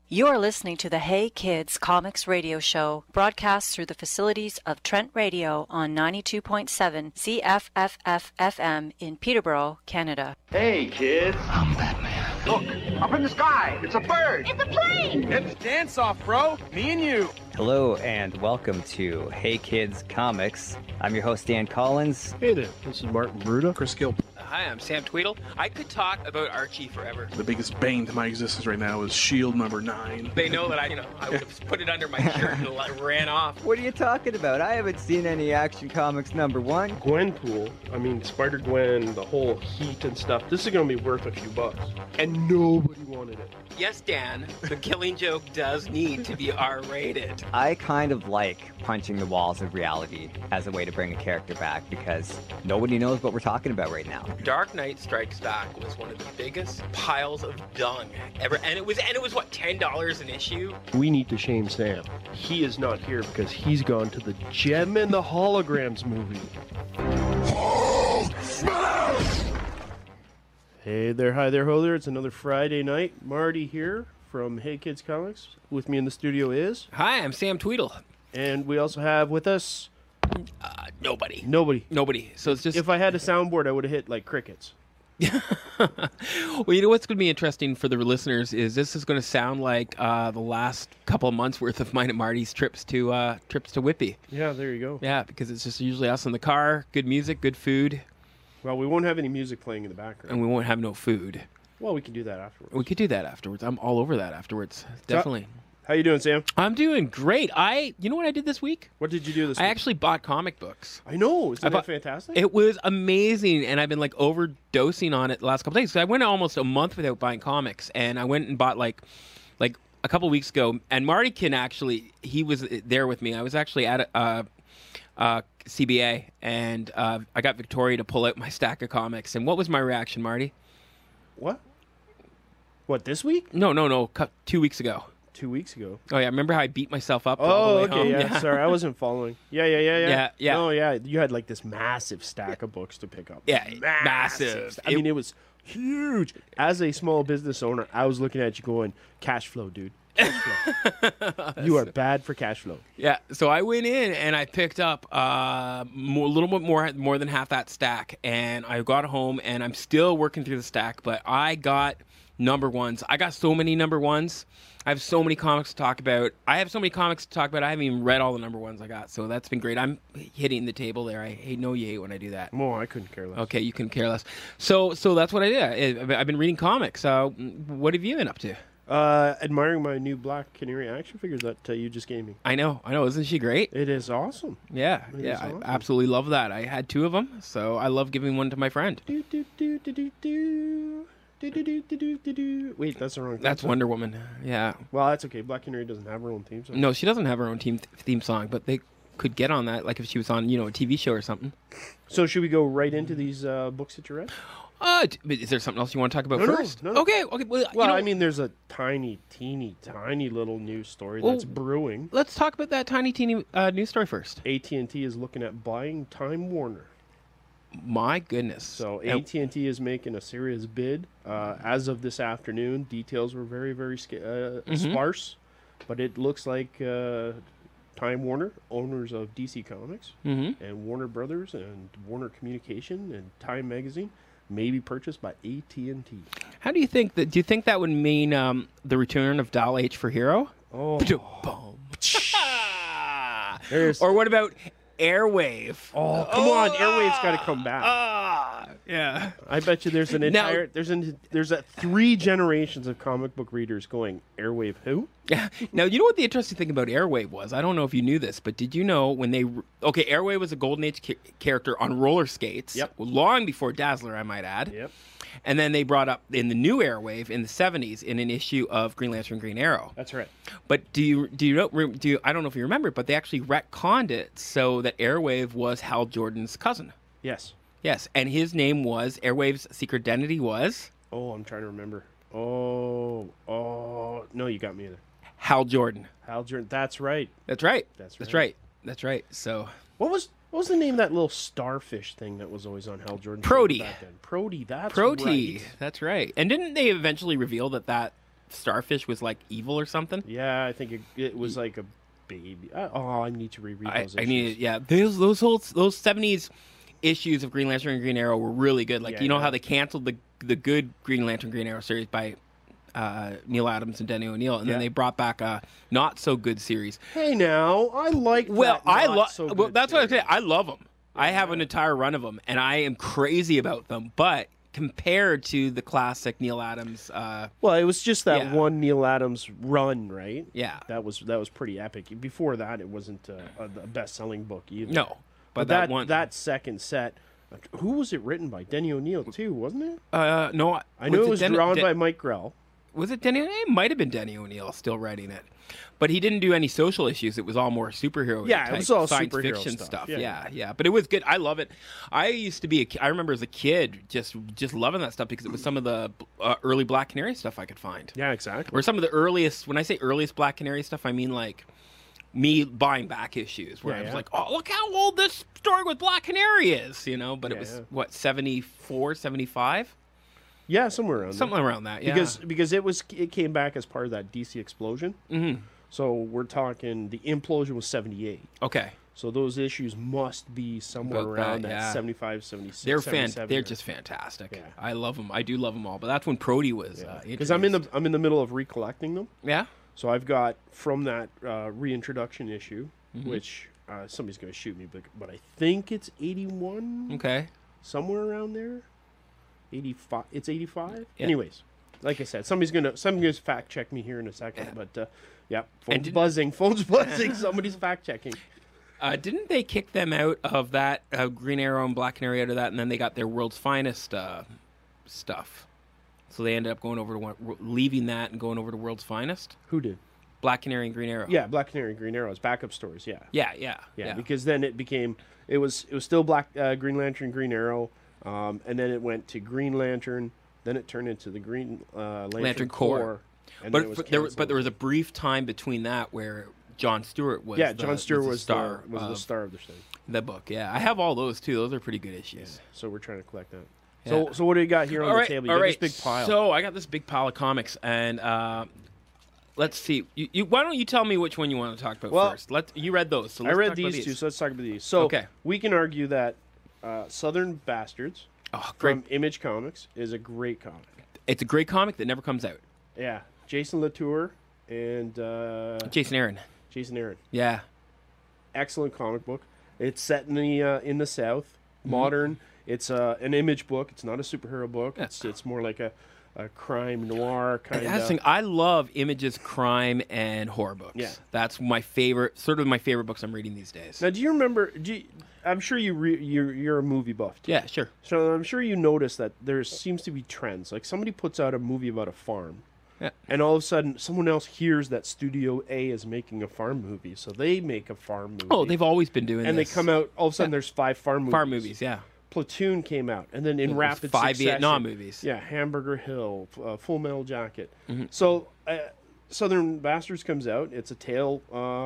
You're listening to the Hey Kids Comics Radio Show, broadcast through the facilities of Trent Radio on 92.7 CFFF-FM in Peterborough, Canada. Hey, kids. I'm Batman. Look, up in the sky. It's a bird. It's a plane. It's dance off, bro. Me and you. Hello and welcome to Hey Kids Comics. I'm your host, Dan Collins. Hey there, this is Martin Bruda. Chris Gilp. Hi, I'm Sam Tweedle. I could talk about Archie forever. The biggest bane to my existence right now is Shield number 9. They know that I would have put it under my shirt and ran off. What are you talking about? I haven't seen any Action Comics #1. Gwenpool, Spider-Gwen, the whole heat and stuff. This is going to be worth a few bucks. And nobody wanted it. Yes, Dan, the Killing Joke does need to be R-rated. I kind of like punching the walls of reality as a way to bring a character back because nobody knows what we're talking about right now. Dark Knight Strikes Back was one of the biggest piles of dung ever, and it was what, $10 an issue? We need to shame Sam. He is not here because he's gone to the Gem and the Holograms movie. Hey there, hi there, ho there. It's another Friday night. Marty here from Hey Kids Comics. With me in the studio is... Hi, I'm Sam Tweedle. And we also have with us... Nobody. Nobody. So it's just... If I had a soundboard, I would have hit, like, crickets. Well, you know what's going to be interesting for the listeners is this is going to sound like the last couple of months worth of mine and Marty's trips to Whitby. Yeah, there you go. Yeah, because it's just usually us in the car, good music, good food. Well, we won't have any music playing in the background. And we won't have no food. Well, we can do that afterwards. We could do that afterwards. I'm all over that afterwards. Definitely. How you doing, Sam? I'm doing great. You know what I did this week? What did you do this week? I actually bought comic books. I know. Isn't that fantastic? It was amazing, and I've been like overdosing on it the last couple days. So I went almost a month without buying comics, and I went and bought like a couple weeks ago. And Marty he was there with me. I was actually at CBA, and I got Victoria to pull out my stack of comics. And what was my reaction, Marty? What? What, this week? No. 2 weeks ago. 2 weeks ago. Oh, yeah. Remember how I beat myself up? Oh, okay. Home? Yeah. Sorry, I wasn't following. Yeah. Yeah. Oh, yeah. You had like this massive stack of books to pick up. Yeah. Massive. I mean, it was huge. As a small business owner, I was looking at you going, cash flow, dude. Cash flow. You are bad for cash flow. Yeah. So I went in and I picked up a little bit more than half that stack. And I got home and I'm still working through the stack, but I got #1s. I got so many #1s. I have so many comics to talk about. I haven't even read all the #1s I got, so that's been great. I'm hitting the table there. I know you hate when I do that. Oh, I couldn't care less. Okay, you couldn't care less. So that's what I did. I've been reading comics. What have you been up to? Admiring my new Black Canary action figures that you just gave me. I know. Isn't she great? It is awesome. Yeah, awesome. I absolutely love that. I had 2 of them, so I love giving one to my friend. Wait, that's the wrong thing. That's Wonder Woman. Yeah. Well, that's okay. Black Canary doesn't have her own theme song. No, she doesn't have her own theme song, but they could get on that, like if she was on, a TV show or something. So should we go right into these books that you read? Is there something else you want to talk about first? No. Okay. Well, there's a teeny little news story that's brewing. Let's talk about that teeny news story first. AT&T is looking at buying Time Warner. My goodness. So AT&T is making a serious bid. As of this afternoon, details were very, very sparse, but it looks like Time Warner, owners of DC Comics, and Warner Brothers and Warner Communication and Time Magazine, may be purchased by AT&T. How do you think that? Do you think that would mean the return of Dial H for Hero? Oh. Or what about Airwave? Oh, come on. Airwave's got to come back. Yeah. I bet you there's an entire... There's 3 generations of comic book readers going, Airwave who? Yeah. Now, you know what the interesting thing about Airwave was? I don't know if you knew this, but did you know when they... Okay, Airwave was a Golden Age character on roller skates. Yep. Long before Dazzler, I might add. Yep. And then they brought up in the new Airwave in the 70s in an issue of Green Lantern, Green Arrow. That's right. But do you I don't know if you remember, but they actually retconned it so that Airwave was Hal Jordan's cousin. Yes. Yes, and his name was, Airwave's secret identity was... Oh, I'm trying to remember. Oh, no, you got me there. Hal Jordan. Hal Jordan, that's right. That's right. That's right. That's right. So... What was the name of that little starfish thing that was always on Hal Jordan? Prody. Prody, that's Prody. right. That's right. And didn't they eventually reveal that starfish was like evil or something. Yeah, I think it was like a baby. I need to reread those I issues. need yeah. Those 70s issues of Green Lantern and Green Arrow were really good. Like Yeah, how they canceled the good Green Lantern Green Arrow series by Neil Adams and Denny O'Neil, and then they brought back a not so good series. Hey, now I like. Well, well, that's what I say. I love them. I have an entire run of them, and I am crazy about them. But compared to the classic Neil Adams, Well, it was just that Yeah. one Neil Adams run, right? Yeah. that was pretty epic. Before that, it wasn't a best-selling book either. no, but that second set, who was it written by? Denny O'Neil too, wasn't it? no, I know it was drawn by Mike Grell. Was it Denny? It might have been Denny O'Neil still writing it, but he didn't do any social issues. It was all more superhero. Yeah, it was all science superhero fiction stuff. Yeah. But it was good. I love it. I used to be. I remember as a kid just loving that stuff because it was some of the early Black Canary stuff I could find. Yeah, exactly. Or some of the earliest. When I say earliest Black Canary stuff, I mean like me buying back issues where I was like, oh, look how old this story with Black Canary is, But it was what 74, 75. Yeah, somewhere around Something around that, yeah. Because it came back as part of that DC explosion. Mm-hmm. So we're talking the implosion was 78. Okay. So those issues must be somewhere About around that, that yeah. 75, 76, They're 77. They're just fantastic. Yeah. I love them. I do love them all. But that's when Prody was. Because I'm in the middle of recollecting them. Yeah. So I've got from that reintroduction issue, which somebody's going to shoot me, but I think it's 81. Okay. Somewhere around there. 85. It's 85. Yeah. Anyways, like I said, somebody's gonna fact check me here in a second. Yeah. But yeah, phone's buzzing. Somebody's fact checking. Didn't they kick them out of that Green Arrow and Black Canary out of that, and then they got their World's Finest stuff? So they ended up going over to leaving that and going over to World's Finest. Who did? Black Canary and Green Arrow. Yeah, Black Canary and Green Arrows backup stories. Yeah. Yeah. Because then it was still Green Lantern, Green Arrow, and then it went to Green Lantern. Then it turned into the Green Lantern Corps. And then it was But there was a brief time between that where John Stewart was. John Stewart was the star of the thing. The book. Yeah, I have all those too. Those are pretty good issues. So we're trying to collect that. Yeah. So what do you got here on the table? You got this big pile. So I got this big pile of comics, and let's see. Why don't you tell me which one you want to talk about first? You read those. So I read these two, so let's talk about these. So we can argue that Southern Bastards from Image Comics is a great comic. It's a great comic that never comes out. Yeah, Jason Latour and Jason Aaron. Yeah, excellent comic book. It's set in the South, modern. It's an Image book. It's not a superhero book. Yeah. It's more like a crime noir kind That's the thing. I love Image's crime and horror books. Yeah, that's my favorite. Sort of my favorite books I'm reading these days. Now, do you remember? I'm sure you're a movie buff too. Yeah, sure. So I'm sure you notice that there seems to be trends. Like somebody puts out a movie about a farm. Yeah. And all of a sudden, someone else hears that Studio A is making a farm movie, so they make a farm movie. Oh, they've always been doing and this. they come out, all of a sudden there's 5 farm movies. Farm movies, yeah. Platoon came out, and then in rapid 5 succession, Vietnam movies. Yeah, Hamburger Hill, Full Metal Jacket. Mm-hmm. So Southern Bastards comes out. It's a tale,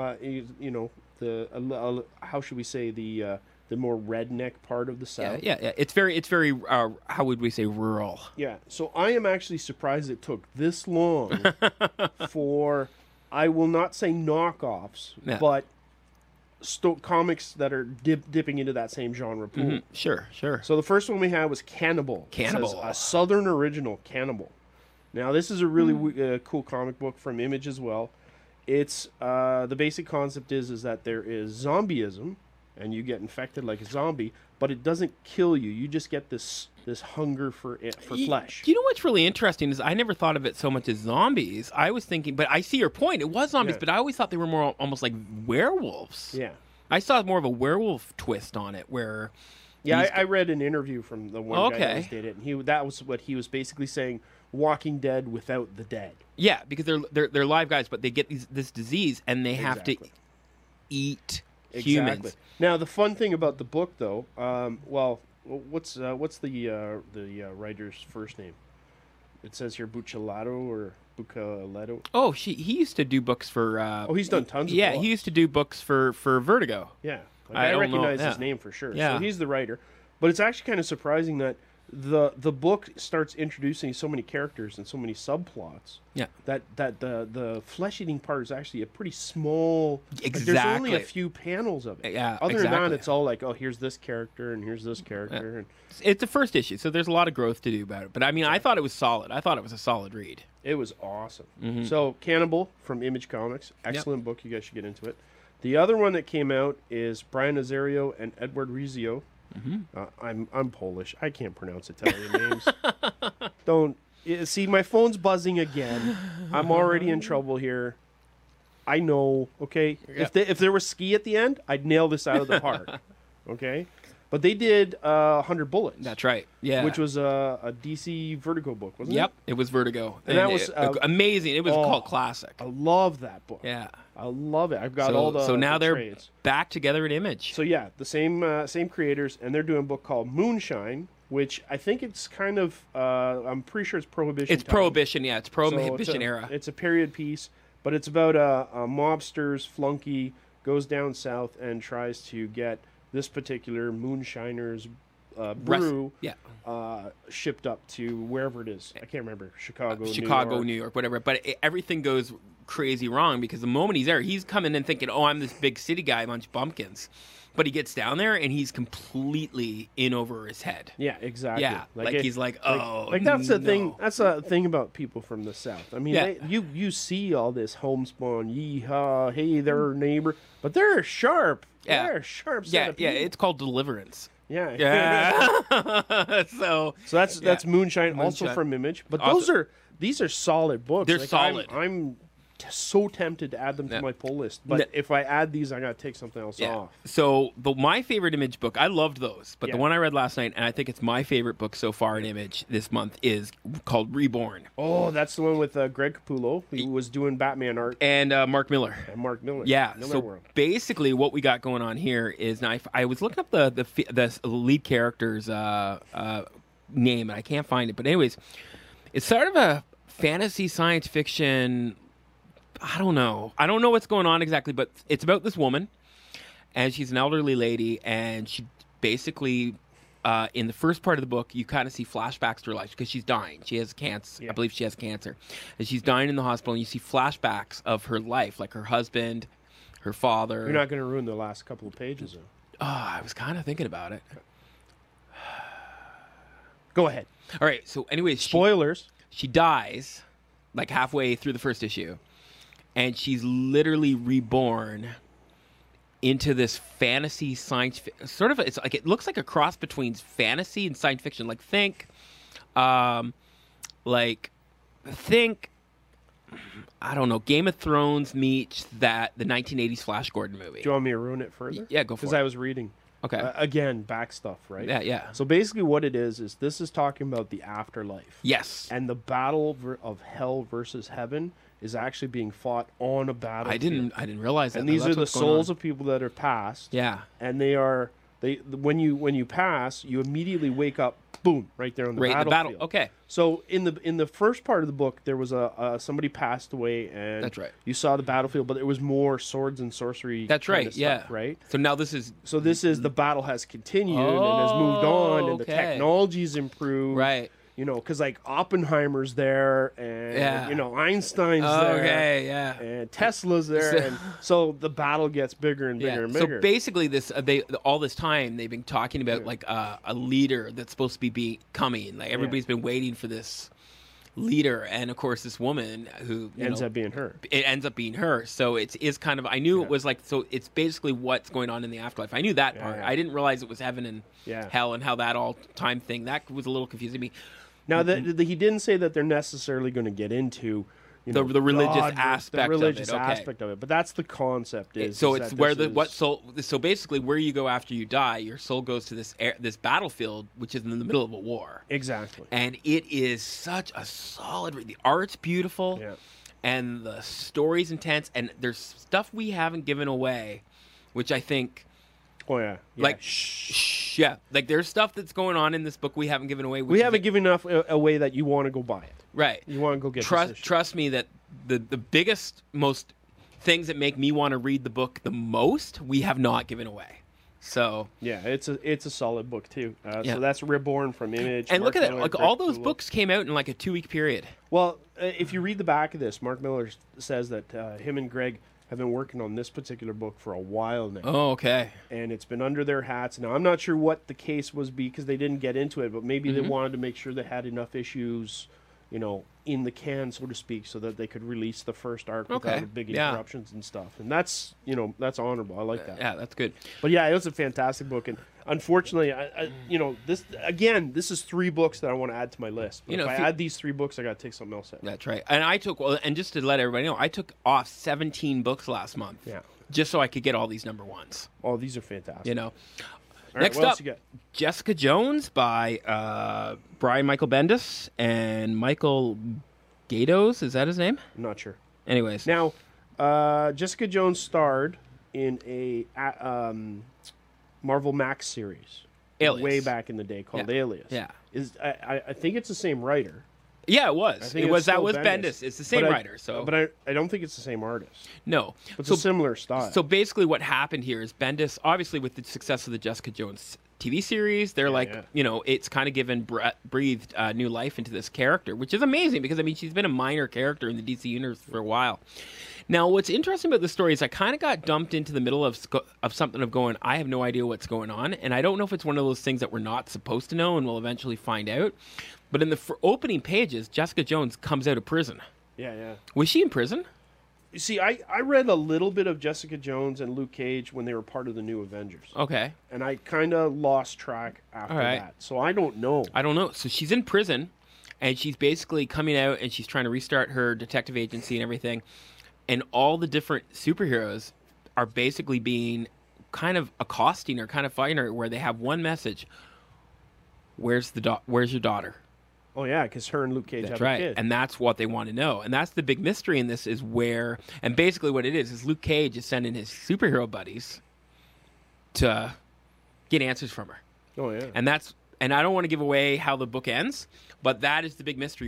how should we say, the more redneck part of the South. Yeah. It's very how would we say, rural. Yeah. So I am actually surprised it took this long for, I will not say knockoffs, but comics that are dipping into that same genre pool. Mm-hmm. Sure. So the first one we had was Cannibal. It says, a Southern original, Cannibal. Now this is a really cool comic book from Image as well. It's the basic concept is that there is zombieism, and you get infected like a zombie, but it doesn't kill you. You just get this hunger for flesh. You know what's really interesting is I never thought of it so much as zombies. I was thinking, but I see your point. It was zombies, but I always thought they were more almost like werewolves. Yeah. I saw more of a werewolf twist on it where... Yeah, I read an interview from the one guy that did it, and that was what he was basically saying, Walking Dead without the dead. Yeah, because they're live guys, but they get this disease, and they have to eat humans. Now, the fun thing about the book, though, what's the writer's first name? It says here Buccellato or Buccellato. Oh, he used to do books for... he's done tons of books. Yeah, he used to do books for Vertigo. Yeah. I recognize his name for sure. Yeah. So he's the writer. But it's actually kind of surprising that the book starts introducing so many characters and so many subplots. Yeah. That the flesh eating part is actually a pretty small. Exactly. Like, there's only a few panels of it. Yeah, Other than that, exactly. it's all like, oh, here's this character and here's this character. And It's the first issue, so there's a lot of growth to do about it. But I mean, I thought it was solid. I thought it was a solid read. it was awesome. Mm-hmm. So Cannibal from Image Comics, excellent book. You guys should get into it. The other one that came out is Brian Azario and Edward Rizio. Mm-hmm. I'm Polish. I can't pronounce Italian names. Don't see my phone's buzzing again. I'm already in trouble here. I know. Okay, if there was ski at the end, I'd nail this out of the park. Okay, but they did 100 Bullets. That's right. Yeah. Which was a DC Vertigo book, wasn't Yep, it was Vertigo. And that was, amazing. It was oh, called Classic. it? I love that book. Yeah. I love it. I've got all the so now the they're trades. back together at Image. So yeah, the same creators, and they're doing a book called Moonshine, which I think it's kind of I'm pretty sure it's Prohibition. It's time. Prohibition, yeah. It's So Prohibition era. It's a period piece, but it's about a mobster's flunky goes down south and tries to get this particular moonshiner's brew Yeah. shipped up to wherever it is. I can't remember. Chicago, New York, whatever. But everything goes crazy wrong because the moment he's there, he's coming in thinking, oh, I'm this big city guy, a bunch of bumpkins. But he gets down there and he's completely in over his head. Yeah, exactly. Yeah, like he's like, oh, like that's the thing. no. That's a thing about people from the South. I mean, Yeah. you see all this homespun, yeehaw, hey there, neighbor, but they're sharp. Yeah. They're a sharp. Set Yeah, of yeah. people. It's called Deliverance. Yeah. Yeah. so That's Moonshine, also Moonshine. from Image. But Also- these are solid books. They're Like, solid. I'm so tempted to add them to Yeah. my pull list, but No. if I add these, I gotta take something else Yeah. off. So my favorite Image book, I loved those, but the Yeah. one I read last night, and I think it's my favorite book so far in Image this month, is called Reborn, Oh, that's the one with Greg Capullo, who was doing Batman art, and Mark Miller. and Mark Miller. Yeah. Miller So World. basically, what we got going on here is now I was looking up the lead character's name, and I can't find it. But anyways, it's sort of a fantasy science fiction. I don't know what's going on exactly, but it's about this woman, and she's an elderly lady, and she basically. In the first part of the book, you kind of see flashbacks to her life because she's dying. She has cancer. Yeah. I believe she has cancer. And she's dying in the hospital, and you see flashbacks of her life, like her husband, her father. You're not going to ruin the last couple of pages, though. Oh, I was kind of thinking about it. Go ahead. All right, so anyways, Spoilers. she dies like halfway through the first issue, and she's literally reborn into this fantasy science sort of. It's like it looks like a cross between fantasy and science fiction. Like think I don't know, Game of Thrones meets the 1980s Flash Gordon movie. Do you want me to ruin it further? Yeah, go for Because it. I was reading. Okay. Again, back stuff, right? Yeah. So basically, what it is this is talking about the afterlife. Yes. And the battle of hell versus heaven is actually being fought on a battlefield. I didn't realize that. And though. these That's are the what's going on. souls of people that are passed. Yeah. And when you pass, you immediately wake up, boom, right there on the Right in the battlefield. battle. Okay. So in the first part of the book, there was somebody passed away, and That's right. You saw the battlefield, but it was more swords and sorcery. That's kind right. of Yeah. stuff, right. So now this is So this is the battle has continued and has moved on, and the okay. technology's improved. right. You know, because like Oppenheimer's there, and Yeah. you know Einstein's there, Okay. Yeah. and Tesla's there, So- and so the battle gets bigger and bigger and bigger. So basically, all this time they've been talking about like a leader that's supposed to be coming. Like everybody's been waiting for this leader, and of course, this woman who ends up being her. It ends up being her. So it is kind of. I knew it was like. So it's basically what's going on in the afterlife. I knew that part. yeah. I didn't realize it was heaven and Yeah. hell and how that all time thing. That was a little confusing to me. Now, he didn't say that they're necessarily going to get into you know, The religious God, aspect the of it, religious okay. aspect of it. But that's the concept. So is it's that where this the what is- soul. So basically, where you go after you die, your soul goes to this battlefield, which is in the middle of a war, Exactly. and it is such a solid. The art's beautiful, Yeah. and the story's intense, and there's stuff we haven't given away, which I think. Oh yeah. Like, yeah, like there's stuff that's going on in this book we haven't given away. Which We is haven't given enough away that you want to go buy it. right. You want to go get this issue. Trust me that the biggest, most things that make me want to read the book the most, we have not given away. So Yeah, it's a solid book too. Yeah. So that's Reborn from Image. and Mark look at it, Millar, like Greg all those Capullo. books came out in like a 2-week period. Well, if you read the back of this, Mark Miller says that him and Greg have been working on this particular book for a while now, Oh, okay. and it's been under their hats. Now, I'm not sure what the case was because they didn't get into it, but maybe Mm-hmm. they wanted to make sure they had enough issues, in the can, so to speak, so that they could release the first arc Okay, without big yeah. interruptions and stuff. And that's, that's honorable. I like that. Yeah, that's good. But yeah, it was a fantastic book, and unfortunately, this is 3 books that I want to add to my list. But You know, if I if you- add these 3 books, I got to take something else out. That's right. And just to let everybody know, I took off 17 books last month. Yeah. Just so I could get all these number ones. Oh, these are fantastic. You know. All right, Next what else up, you got? Jessica Jones by Brian Michael Bendis and Michael Gaydos. Is that his name? I'm not sure. Anyways. Now, Jessica Jones starred in a Marvel Max series Alias. way back in the day called Yeah. Alias. Yeah. I think it's the same writer. Yeah, it I was. think It was it's still Bendis. It's the same But writer. So but I don't think it's the same artist. no. It's So a similar style. So basically, what happened here is Bendis, obviously, with the success of the Jessica Jones TV series, they're yeah. it's kind of given breathed new life into this character, which is amazing because she's been a minor character in the DC universe for a while. Now, what's interesting about this story is I kind of got dumped into the middle of something of going, I have no idea what's going on, and I don't know if it's one of those things that we're not supposed to know and we'll eventually find out. But in the opening pages, Jessica Jones comes out of prison. yeah. Was she in prison? You see, I read a little bit of Jessica Jones and Luke Cage when they were part of the New Avengers. Okay. And I kind of lost track after All right. that. So I don't know. I don't know. So she's in prison, and she's basically coming out, and she's trying to restart her detective agency and everything. And all the different superheroes are basically being kind of accosting her, kind of fighting her, where they have one message: "Where's your daughter?" Oh, yeah, because her and Luke Cage That's have right, a kid. and that's what they want to know. And that's the big mystery in this is where, and basically what it is Luke Cage is sending his superhero buddies to get answers from her. Oh, yeah. And I don't want to give away how the book ends, but that is the big mystery.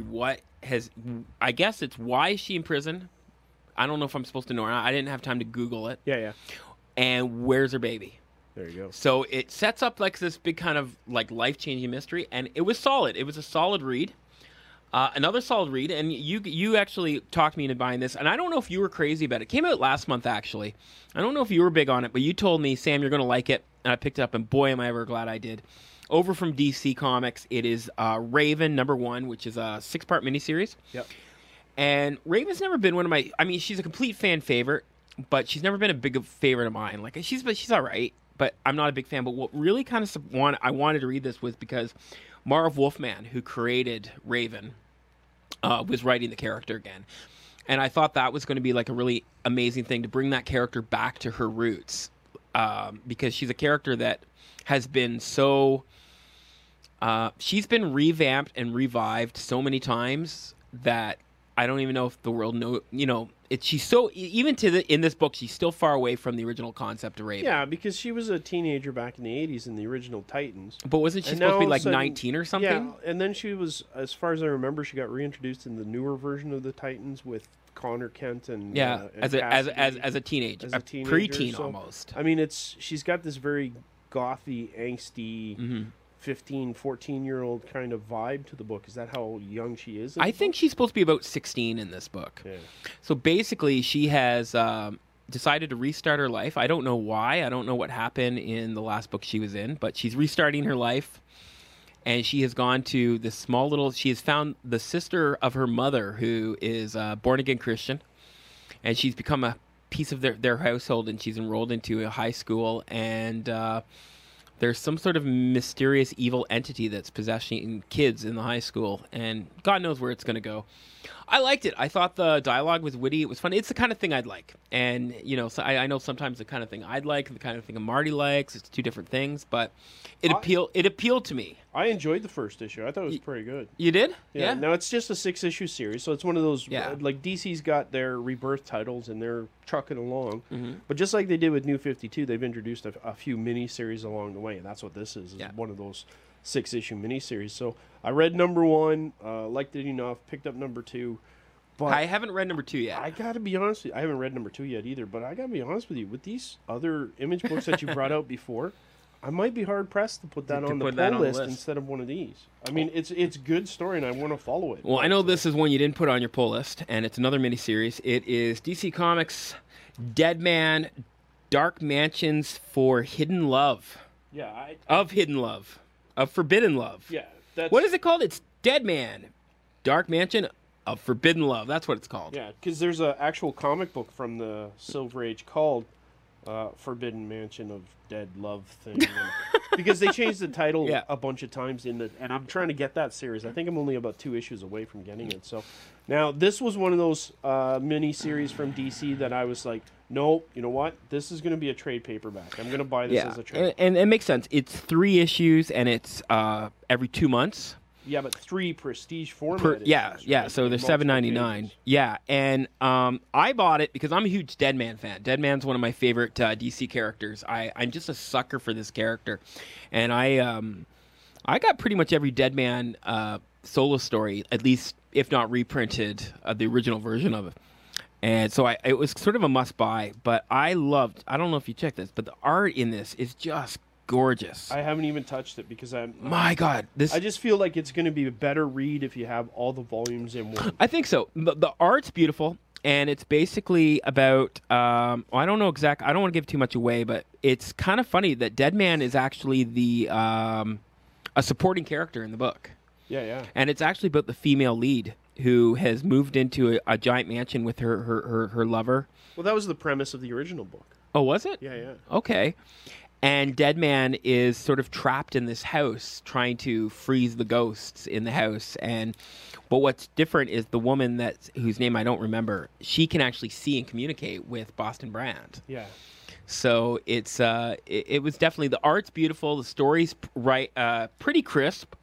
I guess it's why is she in prison? I don't know if I'm supposed to know. I didn't have time to Google it. Yeah. And where's her baby? There you go. So it sets up like this big kind of like life-changing mystery, and it was solid. It was a solid read. Another solid read, and you actually talked me into buying this, and I don't know if you were crazy about it. It came out last month, actually. I don't know if you were big on it, but you told me, Sam, you're going to like it, and I picked it up, and boy, am I ever glad I did. Over from DC Comics, it is Raven #1, which is a 6-part miniseries. Yep. And Raven's never been one of my... I mean, she's a complete fan favorite, but she's never been a big favorite of mine. Like, she's all right, but I'm not a big fan. But what really kind of I wanted to read this was because Marv Wolfman, who created Raven, was writing the character again. And I thought that was going to be like a really amazing thing to bring that character back to her roots. Because she's a character that has been so... she's been revamped and revived so many times that I don't even know if the world she's so even in this book she's still far away from the original concept of Raven. Yeah, because she was a teenager back in the 80s in the original Titans. But wasn't she And supposed to now be all of a like sudden- 19 or something? Yeah, and then she was, as far as I remember, she got reintroduced in the newer version of the Titans with Connor Kent and Yeah, and as a Cassidy teenager, as a a teenager, preteen so- almost. I mean, she's got this very gothy, angsty, 15, 14-year-old kind of vibe to the book. Is that how young she is? I think she's supposed to be about 16 in this book. Yeah. So basically, she has decided to restart her life. I don't know why. I don't know what happened in the last book she was in, but she's restarting her life. And she has gone to this small little... She has found the sister of her mother, who is a born-again Christian. And she's become a piece of their household, and she's enrolled into a high school. And there's some sort of mysterious evil entity that's possessing kids in the high school. And God knows where it's going to go. I liked it. I thought the dialogue was witty. It was funny. It's the kind of thing I'd like. And, so I know sometimes the kind of thing I'd like and the kind of thing Marty likes. It's two different things, but it appealed to me. I enjoyed the first issue. I thought it was pretty good. You did? Yeah. Now, it's just a 6-issue series, so it's one of those, Yeah. like DC's got their rebirth titles, and they're trucking along. Mm-hmm. But just like they did with New 52, they've introduced a few mini-series along the way, and that's what this is Yeah. one of those 6-issue mini-series. So I read #1, liked it enough, picked up #2. But I haven't read number 2 yet. I gotta be honest with you, I haven't read number 2 yet either, but I gotta be honest with you, with these other Image books that you brought out before, I might be hard pressed to put that on the pull list instead of one of these. I mean, it's good story and I want to follow it. Well, I know this is one you didn't put on your pull list, and it's another miniseries. It is DC Comics Dead Man Dark Mansions for Hidden Love. Yeah, Of Hidden Love. Of Forbidden Love. yeah. That's, What is it called? It's Dead Man Dark Mansion of Forbidden Love. That's what it's called. Yeah, because there's an actual comic book from the Silver Age called Forbidden Mansion of Dead Love thing. Because they changed the title Yeah. a bunch of times and I'm trying to get that series. I think I'm only about 2 issues away from getting it. So now this was one of those mini series from DC that I was like, nope, you know what? This is going to be a trade paperback. I'm going to buy this as a trade. And it makes sense. It's 3 issues, and it's every 2 months. Yeah, but 3 prestige format. Yeah. right? So they're Multiple $7.99. pages. Yeah, and I bought it because I'm a huge Dead Man fan. Dead Man's one of my favorite DC characters. I'm just a sucker for this character, and I got pretty much every Dead Man solo story, at least if not reprinted, the original version of it. And so it was sort of a must buy. But I don't know if you checked this, but the art in this is just gorgeous. I haven't even touched it because My God, I just feel like it's going to be a better read if you have all the volumes in one. I think so. The art's beautiful, and it's basically about. I don't know exactly. I don't want to give too much away, but it's kind of funny that Dead Man is actually a supporting character in the book, Yeah. and it's actually about the female lead who has moved into a giant mansion with her lover. Well, that was the premise of the original book. Oh, was it? Yeah. Okay. And Dead Man is sort of trapped in this house trying to freeze the ghosts in the house. But what's different is the woman whose name I don't remember, she can actually see and communicate with Boston Brand. Yeah. So it was definitely, the art's beautiful, the story's pretty crisp.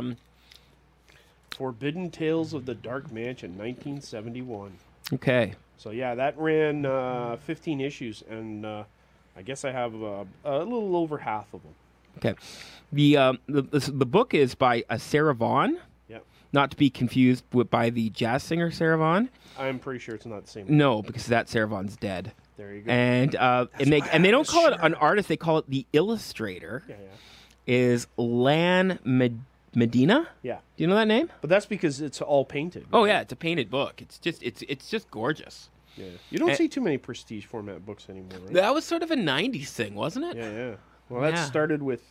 Forbidden Tales of the Dark Mansion, 1971. Okay. So yeah, that ran 15 issues, and I guess I have a little over half of them. Okay. The book is by Sarah Vaughan, Yep. not to be confused by the jazz singer Sarah Vaughan. I'm pretty sure it's not the same. No, because that Sarah Vaughan's dead. There you go. And they don't call it an artist; they call it the illustrator. Yeah. Is Lan Medina? Yeah. Do you know that name? But that's because it's all painted. Oh yeah, it's a painted book. It's just gorgeous. Yeah. You don't see too many prestige format books anymore, right? That was sort of a '90s thing, wasn't it? Yeah. Well, that Yeah. started with.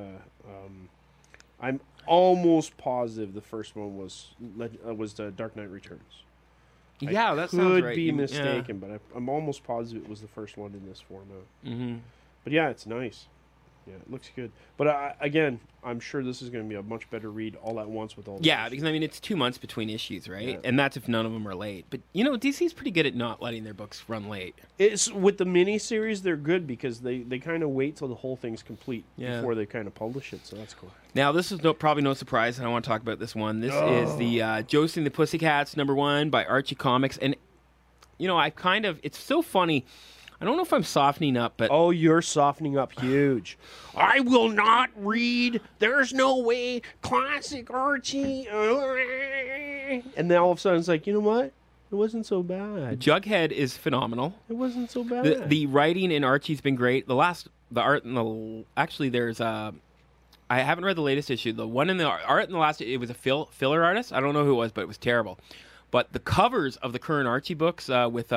I'm almost positive the first one was the Dark Knight Returns. Yeah, that sounds Could right. be You- mistaken, but I'm almost positive it was the first one in this format. Yeah. Mm-hmm. But yeah, it's nice. Yeah, it looks good. But again, I'm sure this is going to be a much better read all at once with all. The Yeah, issues. because I mean it's 2 months between issues, right? Yeah. And that's if none of them are late. But DC's pretty good at not letting their books run late. It's with the mini series, they're good because they kind of wait till the whole thing's complete Yeah. before they kind of publish it. So that's cool. Now, this is probably no surprise, and I want to talk about this one. This is the Josie and the Pussycats #1 by Archie Comics. And, it's so funny. I don't know if I'm softening up, but... Oh, you're softening up huge. I will not read. There's no way. Classic Archie. And then all of a sudden it's like, you know what? It wasn't so bad. Jughead is phenomenal. It wasn't so bad. The writing in Archie's been great. There's I haven't read the latest issue. The one in the art in the last, it was a filler artist. I don't know who it was, but it was terrible. But the covers of the current Archie books with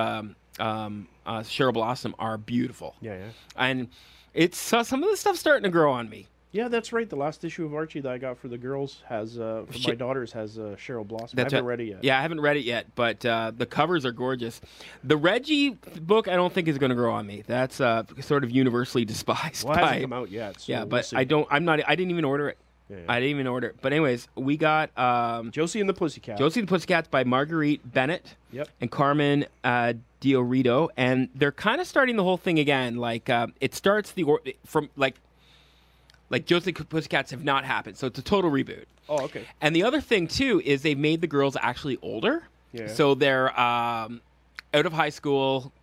Cheryl Blossom are beautiful. Yeah. And it's some of the stuff's starting to grow on me. Yeah, that's right. The last issue of Archie that I got for the girls has, for my daughters, has Cheryl Blossom. I haven't read it yet. Yeah, I haven't read it yet, but the covers are gorgeous. The Reggie book, I don't think is going to grow on me. That's sort of universally despised. Well, it hasn't come out yet. So yeah, we'll but see. I didn't even order it. Yeah. I didn't even order it. But anyways, we got Josie and the Pussycats. Josie and the Pussycats by Marguerite Bennett Yep. and Carmen Diorito, and they're kind of starting the whole thing again. Like it starts from Josie and the Pussycats have not happened, so it's a total reboot. Oh, okay. And the other thing too is they've made the girls actually older. Yeah. So they're out of high school,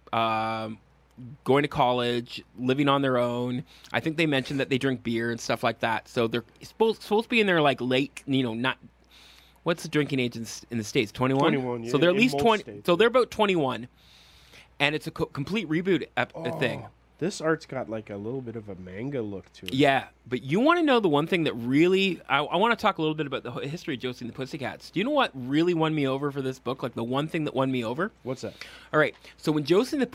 going to college, living on their own. I think they mentioned that they drink beer and stuff like that. So they're supposed to be in their like late, not what's the drinking age in the States? 21? 21, yeah, So they're at in least most 20. states. So they're about 21. And it's a complete reboot thing. This art's got like a little bit of a manga look to it. Yeah, but you want to know the one thing that really... I want to talk a little bit about the history of Josie and the Pussycats. Do you know what really won me over for this book? Like the one thing that won me over? What's that? All right, so when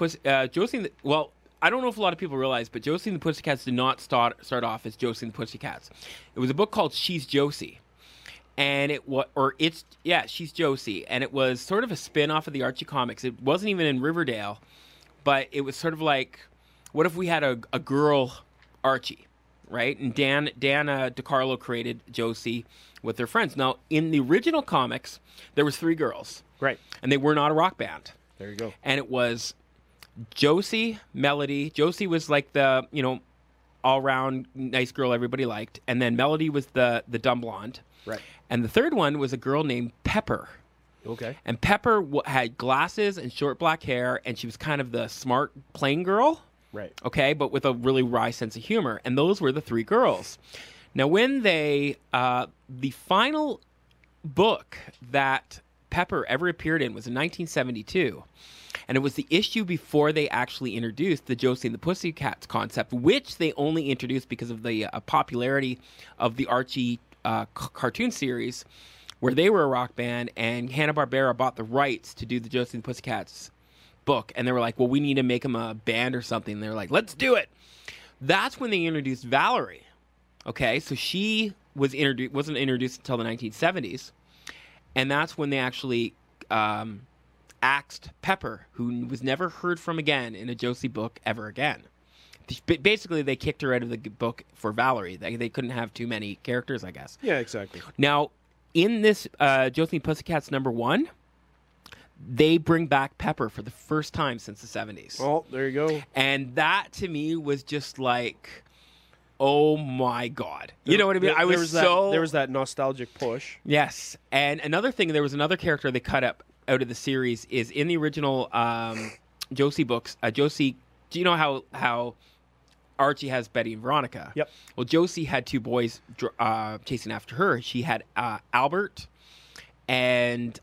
well, I don't know if a lot of people realize, but Josie and the Pussycats did not start off as Josie and the Pussycats. It was a book called She's Josie. And She's Josie. And it was sort of a spin-off of the Archie comics. It wasn't even in Riverdale, but it was sort of like... What if we had a girl Archie, right? And Dan DeCarlo created Josie with their friends. Now, in the original comics, there was 3 girls. Right. And they were not a rock band. There you go. And it was Josie, Melody. Josie was like the, all-round nice girl everybody liked. And then Melody was the dumb blonde. Right. And the third one was a girl named Pepper. Okay. And Pepper had glasses and short black hair, and she was kind of the smart, plain girl. Right. Okay, but with a really wry sense of humor. And those were the 3 girls. Now, when the final book that Pepper ever appeared in was in 1972. And it was the issue before they actually introduced the Josie and the Pussycats concept, which they only introduced because of the popularity of the Archie cartoon series, where they were a rock band, and Hanna-Barbera bought the rights to do the Josie and the Pussycats book, and they were like, well, we need to make them a band or something. And they were like, let's do it. That's when they introduced Valerie. Okay, so she wasn't introduced until the 1970s, and that's when they actually axed Pepper, who was never heard from again in a Josie book ever again. Basically, they kicked her out of the book for Valerie. They couldn't have too many characters, I guess. Yeah, exactly. Now, in this Josie and Pussycats #1, they bring back Pepper for the first time since the 70s. Oh, there you go. And that, to me, was just like, oh, my God. You know what I mean? There was that nostalgic push. Yes. And another thing, there was another character they cut out of the series is in the original Josie books. Josie, do you know how Archie has Betty and Veronica? Yep. Well, Josie had 2 boys chasing after her. She had Albert and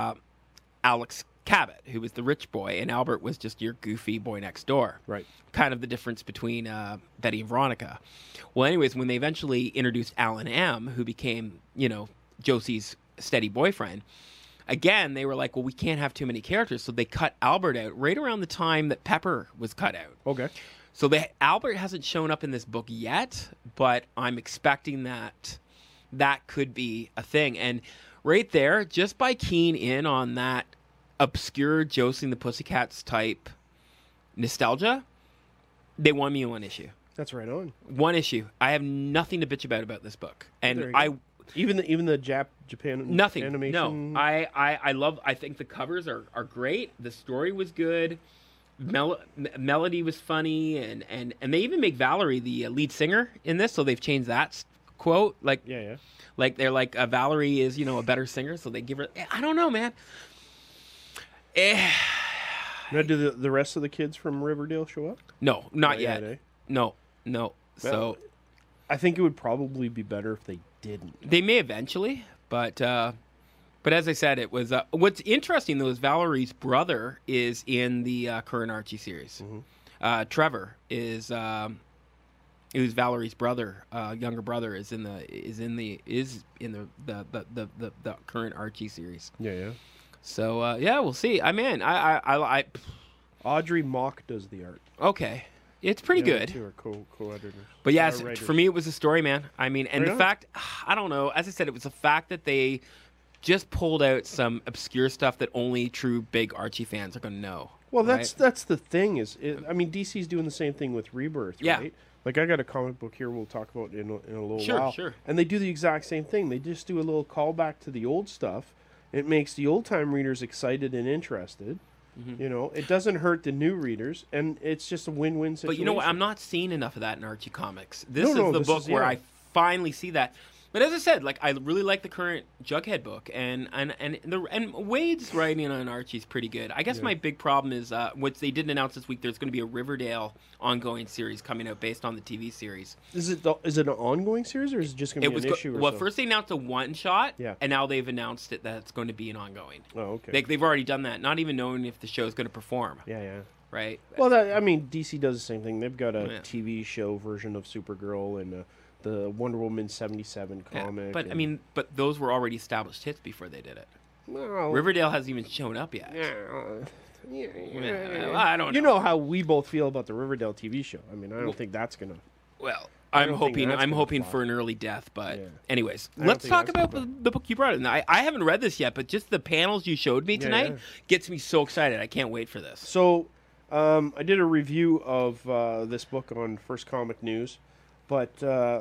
Alex Cabot, who was the rich boy, and Albert was just your goofy boy next door. Right. Kind of the difference between Betty and Veronica. Well, anyways, when they eventually introduced Alan M., who became, Josie's steady boyfriend, again, they were like, well, we can't have too many characters, so they cut Albert out right around the time that Pepper was cut out. Okay. So Albert hasn't shown up in this book yet, but I'm expecting that could be a thing. And right there, just by keying in on that obscure Josie and the Pussycats type nostalgia, they won me in 1 issue. That's right on. 1 issue. I have nothing to bitch about this book. And even the Japan nothing. animation. No, I think the covers are great. The story was good. Melody was funny, and they even make Valerie the lead singer in this, so they've changed that quote. Like, yeah. Like they're like Valerie is a better singer, so they give her. I don't know, man. Now, do the rest of the kids from Riverdale show up? No, not yet. Eh? No. Well, So I think it would probably be better if they didn't. they may eventually, but as I said, it was. What's interesting though is Valerie's brother is in the current Archie series. Mm-hmm. Trevor is. Who's Valerie's brother? Younger brother is in the current Archie series. Yeah. So we'll see. I Audrey Mock does the art. okay. It's pretty good. Two are co-editors. But yes, writers. for me, it was a story, man. I mean, and Right the on. fact, I don't know, as I said, it was the fact that they just pulled out some obscure stuff that only true big Archie fans are going to know. Well, right? that's the thing DC's doing the same thing with Rebirth, Yeah. right? Like, I got a comic book here we'll talk about in a little while. Sure. And they do the exact same thing. They just do a little callback to the old stuff. It makes the old-time readers excited and interested. Mm-hmm. It doesn't hurt the new readers, and it's just a win-win situation. But you know what? I'm not seeing enough of that in Archie comics. This is No, the this book is- where yeah. I finally see that. But as I said, like I really like the current Jughead book, and Wade's writing on Archie's pretty good. I guess my big problem is what they didn't announce this week. There's going to be a Riverdale ongoing series coming out based on the TV series. Is it an ongoing series, or is it just going to be an issue? Well, first they announced a one shot, Yeah. and now they've announced that it's going to be an ongoing. Oh, okay. They've already done that, not even knowing if the show is going to perform. Yeah. Right. Well, DC does the same thing. They've got a Yeah. TV show version of Supergirl and the Wonder Woman 77 Yeah, comic. but but those were already established hits before they did it. Well, Riverdale hasn't even shown up yet. I don't know. You know how we both feel about the Riverdale TV show. I mean, I don't think that's gonna. Well, I I'm don't think hoping that's I'm gonna hoping fly. for an early death, but Yeah. anyways, I don't let's think talk that's about gonna the book you brought in. I haven't read this yet, but just the panels you showed me tonight yeah. gets me so excited. I can't wait for this. So, I did a review of this book on First Comic News, but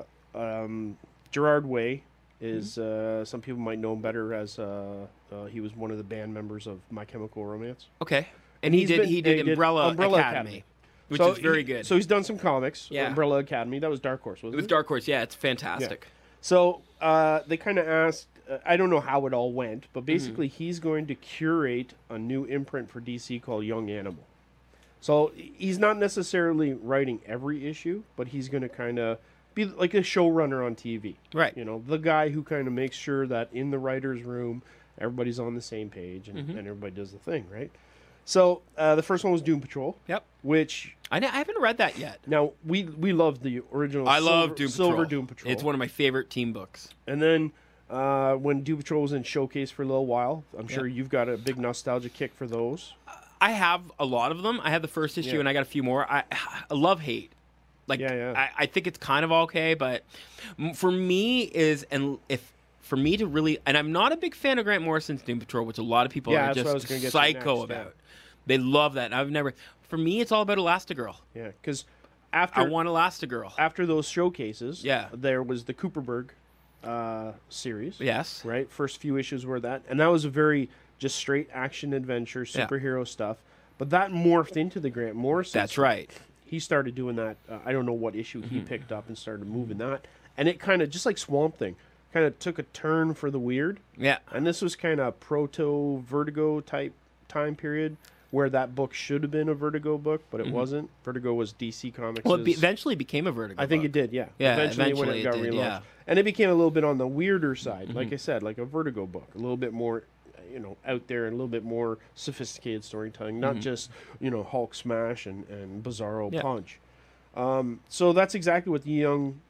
Gerard Way is some people might know him better as he was one of the band members of My Chemical Romance. Okay, and he did Umbrella Academy, which So is very he- good. So he's done some comics. Yeah. Umbrella Academy. That was Dark Horse, wasn't it was Dark Horse. Yeah, it's fantastic. So they kind of asked, I don't know how it all went, but basically Mm-hmm. he's going to curate a new imprint for DC called Young Animal. So he's not necessarily writing every issue, but he's going to kind of be like a showrunner on TV. Right. You know, the guy who kind of makes sure that in the writer's room, everybody's on the same page and, Mm-hmm. and everybody does the thing, right? So the first one was Doom Patrol. Yep. Which, I haven't read that yet. now, we love the original I love Doom Patrol. Silver Doom Patrol. It's one of my favorite team books. And then when Doom Patrol was in Showcase for a little while, I'm sure you've got a big nostalgia kick for those. I have a lot of them. I had the first issue, Yeah. and I got a few more. I love hate. Like, Yeah. I think it's kind of okay, but for me for me to really, and I'm not a big fan of Grant Morrison's Doom Patrol, which a lot of people Yeah, are that's what I was just gonna get to psycho next, yeah. about. They love that. For me, it's all about Elastigirl. Yeah, because I after want Elastigirl. after those showcases, Yeah. there was the Cooperberg series. Yes. Right? First few issues were that. And that was a very just straight action adventure, Yeah. superhero stuff. But that morphed into the Grant Morrison. That's right. He started doing that. I don't know what issue Mm-hmm. he picked up and started moving that. And it kind of, just like Swamp Thing, kind of took a turn for the weird. Yeah. And this was kind of proto-Vertigo type time period where that book should have been a Vertigo book, but it wasn't. Vertigo was DC Comics'. Well, it eventually became a Vertigo I think book. it did, yeah. Yeah, when eventually it got it did, relaunched. yeah. And it became a little bit on the weirder side, like I said, like a Vertigo book, a little bit more, out there and a little bit more sophisticated storytelling, not just, Hulk smash and Bizarro Yeah. punch. So that's exactly what the young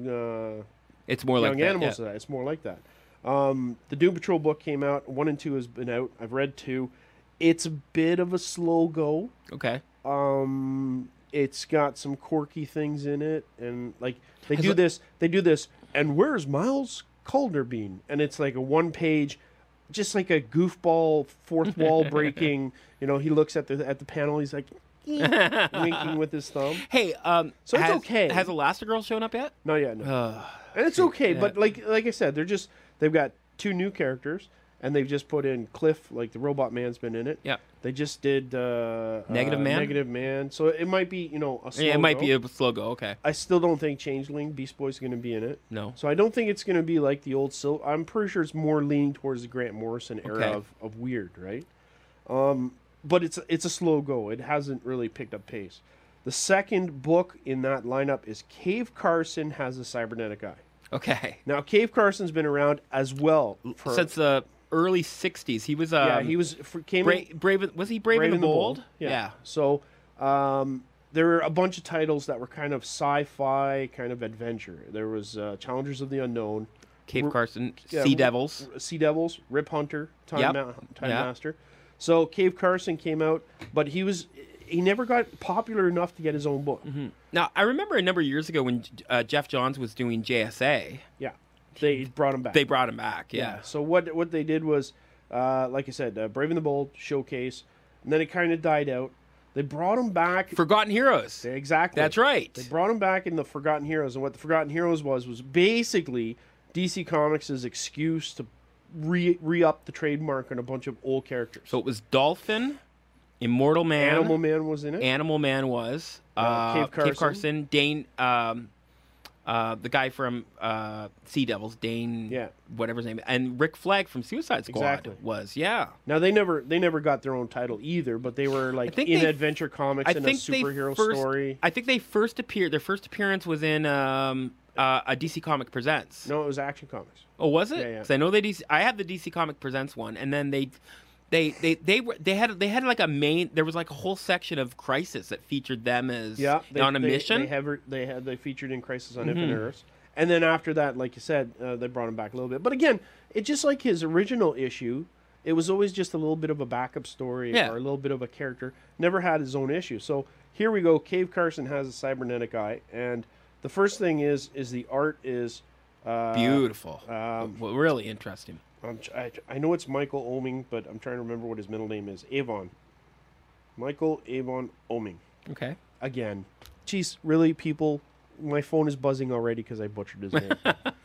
It's more like that, animals. yeah. It's more like that. The Doom Patrol book came out. 1 and 2 has been out. I've read 2. It's a bit of a slow go. Okay. It's got some quirky things in it, and like they Has do it- this. And where's Miles Calderbean? And it's like a 1-page, just like a goofball fourth wall breaking. He looks at the panel. He's like winking with his thumb. Hey, So it's has, okay. Has Elastigirl shown up yet? Not yet, no. And it's okay, but like I said, they've got 2 new characters, and they've just put in Cliff, like the Robot Man's been in it. Yeah. They just did Negative Man? Negative Man. So it might be, a slow Yeah, it might go. be a slow go. Okay. I still don't think Changeling, Beast Boy's going to be in it. No. So I don't think it's going to be like the old I'm pretty sure it's more leaning towards the Grant Morrison era Okay. of weird, right? But it's a slow go. It hasn't really picked up pace. The second book in that lineup is Cave Carson Has a Cybernetic Eye. Okay. Now, Cave Carson's been around as well for Since the early '60s, he was. he was came in, Brave. Was he Brave and the Bold? Yeah. So there were a bunch of titles that were kind of sci-fi, kind of adventure. There was Challengers of the Unknown, Cave Carson, yeah, Sea Devils. Sea Devils, Rip Hunter, Time Yep. Yeah. Master. So Cave Carson came out, but he never got popular enough to get his own book. Now, I remember a number of years ago when Jeff Johns was doing JSA. Yeah, they brought him back. They brought him back. Yeah. So what they did was, like I said, Brave and the Bold showcase, and then it kind of died out. They brought him back. Forgotten Heroes. Exactly. That's right. They brought him back in the Forgotten Heroes, and what the Forgotten Heroes was basically DC Comics' excuse to re-up the trademark on a bunch of old characters. So it was Dolphin, Immortal Man, Animal Man was in it. Animal Man was Cave Cave Carson, Dane, the guy from Sea Devils, Dane, Yeah. whatever his name is, and Rick Flag from Suicide Squad Exactly. was, yeah. Now they never got their own title either, but they were like think in they- Adventure Comics I in a think they superhero first, story. I think they first appeared. Their first appearance was in a DC Comic Presents. No, it was Action Comics. Oh, was it? Yeah, yeah. 'Cause I know I had the DC Comic Presents one, and then they had like a main. There was like a whole section of Crisis that featured them as on a mission. They featured in Crisis on Infinite Earths, and then after that, like you said, they brought him back a little bit. But again, it just like his original issue, it was always just a little bit of a backup story Yeah. or a little bit of a character. Never had his own issue. So here we go. Cave Carson has a cybernetic eye, and the first thing is the art is Beautiful. Really interesting. I know it's Michael Oeming, but I'm trying to remember what his middle name is. Avon. Michael Avon Oeming. Okay. Again. Jeez, really, people? My phone is buzzing already because I butchered his name.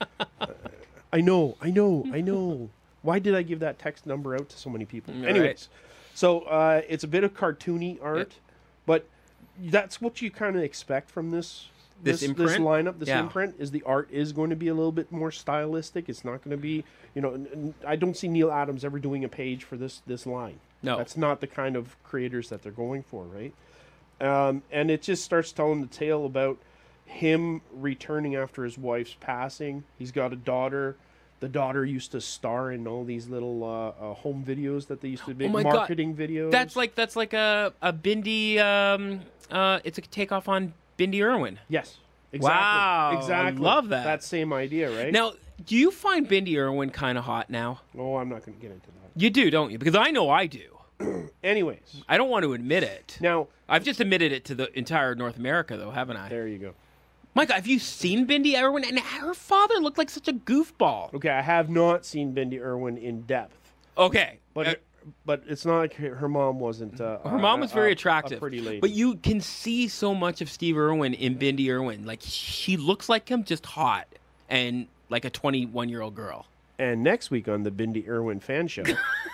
I know. Why did I give that text number out to so many people? All Anyways, right. so it's a bit of cartoony art, but that's what you kind of expect from this imprint? lineup. This Yeah. imprint is the art is going to be a little bit more stylistic. It's not going to be, I don't see Neil Adams ever doing a page for this line. No. That's not the kind of creators that they're going for, right? And it just starts telling the tale about him returning after his wife's passing. He's got a daughter. The daughter used to star in all these little home videos that they used to make, my God. marketing videos. That's like a Bindi. It's a takeoff on Bindi Irwin. Yes. Exactly. Wow, Exactly. I love that. That same idea, right? Now, do you find Bindi Irwin kind of hot now? Oh, I'm not going to get into that. You do, don't you? Because I know I do. Anyways, I don't want to admit it. now, I've just admitted it to the entire North America, though, haven't I? there you go. Micah, have you seen Bindi Irwin? And her father looked like such a goofball. Okay, I have not seen Bindi Irwin in depth, Okay. but it's not like her mom wasn't. her mom was very a attractive. pretty lady. But you can see so much of Steve Irwin in Bindi Irwin. Like, she looks like him, just hot. And like a 21-year-old girl. And next week on the Bindi Irwin fan show.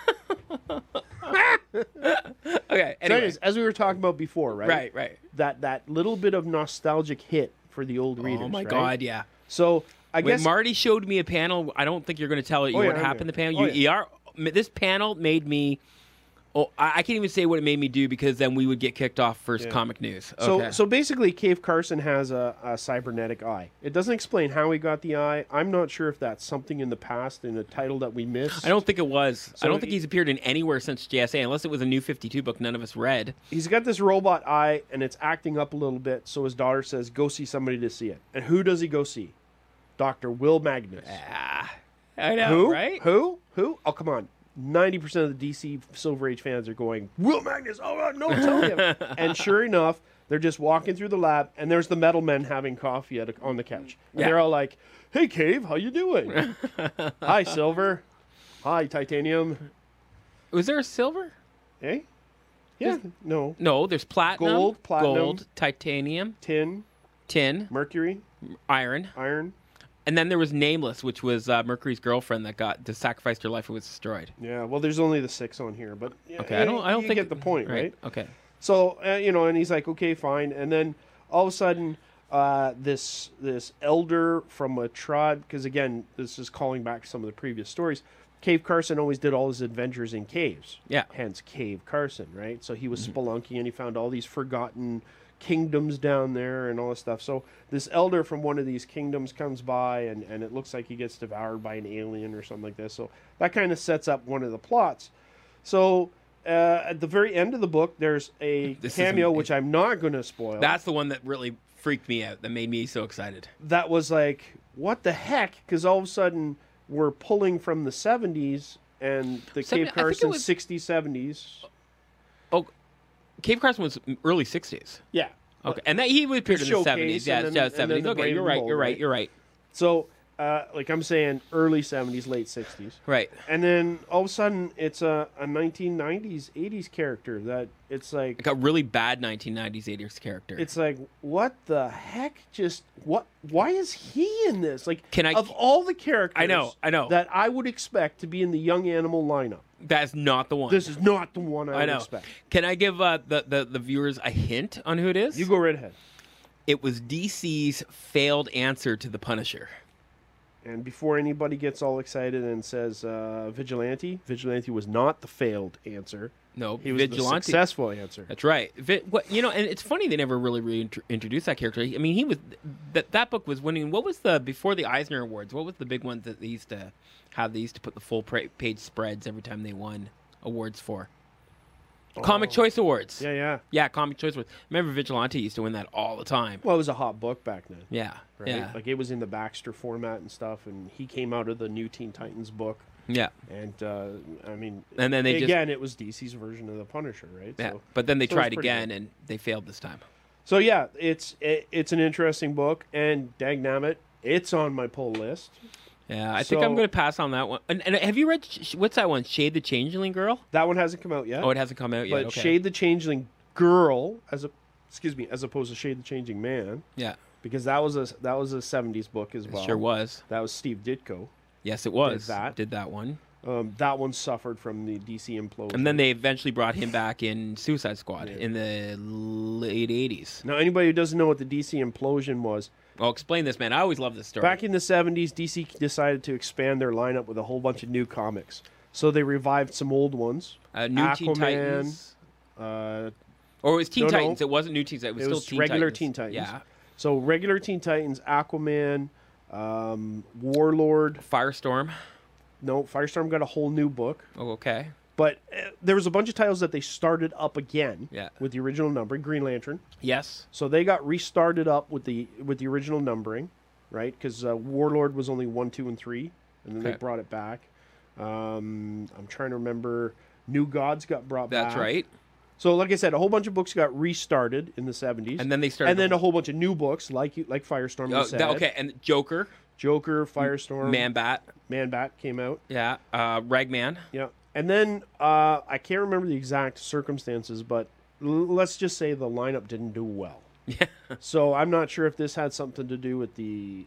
Okay, So anyway. anyways, as we were talking about before, right? Right. That little bit of nostalgic hit for the old readers. Oh, my right? God, yeah. So I When guess Marty showed me a panel, I don't think you're going to tell it Oh, yeah, what I'm happened in the gonna- panel. oh, yeah. This panel made me... Oh, I can't even say what it made me do because then we would get kicked off First Comic News. Okay. So basically, Cave Carson has a cybernetic eye. It doesn't explain how he got the eye. I'm not sure if that's something in the past in a title that we missed. I don't think it was. So I don't think he's appeared in anywhere since JSA, unless it was a New 52 book none of us read. He's got this robot eye, and it's acting up a little bit. So his daughter says, "Go see somebody to see it." And who does he go see? Dr. Will Magnus. I know, Who? right? Who? Oh, come on. 90% of the DC Silver Age fans are going, Will Magnus, oh, no, tell him. And sure enough, they're just walking through the lab, and there's the metal men having coffee on the couch. And Yeah. they're all like, "Hey, Cave, how you doing?" "Hi, Silver." "Hi, Titanium." Was there a silver? Eh? Yeah, no. No, there's platinum. Gold, platinum. Gold, titanium, Tin, tin, Mercury, iron. iron. And then there was Nameless, which was Mercury's girlfriend that sacrificed her life and was destroyed. Yeah, well, there's only the 6 on here, but Okay, I don't you think get the point, right? Okay. So and he's like, "Okay, fine." And then all of a sudden, this elder from a tribe, because again, this is calling back to some of the previous stories. Cave Carson always did all his adventures in caves. Yeah. Hence Cave Carson, right? So he was spelunking and he found all these forgotten kingdoms down there and all this stuff. So this elder from one of these kingdoms comes by and it looks like he gets devoured by an alien or something like this. So that kind of sets up one of the plots. So at the very end of the book, there's a cameo, which I'm not going to spoil. That's the one that really freaked me out. That made me so excited. That was like, what the heck? Because all of a sudden we're pulling from the 70s and the Cave I think it Carson was- 60s, 70s. Oh, Cave Carson was early 60s. Yeah. Okay, and that he appeared in the Showcase 70s. Yeah, and then- and then 70s. the Okay, Brave you're and right. Bold, You're right? right. You're right. So, like I'm saying, early 70s, late 60s. Right. And then all of a sudden, it's a 1990s, 80s character that it's like, Like a really bad 1990s 80s character. it's like, what the heck? Just what? Why is he in this? Like, Can I- of all the characters, I know. that I would expect to be in the Young Animal lineup. That's not the one. This is not the one I I would know. expect. Can I give the viewers a hint on who it is? You go right ahead. It was DC's failed answer to the Punisher. And before anybody gets all excited and says Vigilante was not the failed answer. No, He was Vigilante. the successful answer. That's right. And it's funny they never really reintroduced that character. I mean, he was that book was winning. What was before the Eisner Awards? What was the big one that they used to have? They used to put the full page spreads every time they won awards for. Comic Choice Awards. Yeah. Comic Choice Awards. Remember, Vigilante used to win that all the time. Well, it was a hot book back then. Yeah, Right? yeah, Like it was in the Baxter format and stuff, and he came out of the New Teen Titans book. yeah. And I mean, And then they again, it was DC's version of the Punisher, right? Yeah, So, but then they so it was tried pretty again good. and they failed this time. So yeah, it's an interesting book, and dagnabbit, it's on my pull list. Yeah, I think I'm So- going to pass on that one. And have you read what's that one? Shade the Changeling Girl? That one hasn't come out yet. Oh, it hasn't come out yet. But Okay. Shade the Changeling Girl, as opposed to Shade the Changing Man, Yeah, because that was a 70s book as it well. sure was. That was Steve Ditko. Yes, it was. that. Did that one. That one suffered from the DC implosion. And then they eventually brought him back in Suicide Squad in the late 80s. Now, anybody who doesn't know what the DC implosion was, Well, explain this, man. I always love this story. back in the 70s, DC decided to expand their lineup with a whole bunch of new comics. So they revived some old ones. New Teen Aquaman, Titans. Uh, Or it was Teen No, no. Titans. It wasn't New Teen Titans. It was it still was Teen regular Titans. Teen Titans. Yeah. So regular Teen Titans, Aquaman, Warlord. Firestorm. No, Firestorm got a whole new book. Oh, okay. But there was a bunch of titles that they started up again Yeah. with the original numbering. Green Lantern. Yes. So they got restarted up with the original numbering, right? Because Warlord was only 1, 2, and 3, and then they Okay. brought it back. I'm trying to remember. New Gods got brought back. That's right. So, like I said, a whole bunch of books got restarted in the 70s, And then they started. and then a whole bunch of new books like Firestorm. You said. Okay. And Joker. Joker, Firestorm, Man-Bat. Man-Bat came out. Yeah. Ragman. Yeah, and then I can't remember the exact circumstances, but let's just say the lineup didn't do well. Yeah. So I'm not sure if this had something to do with the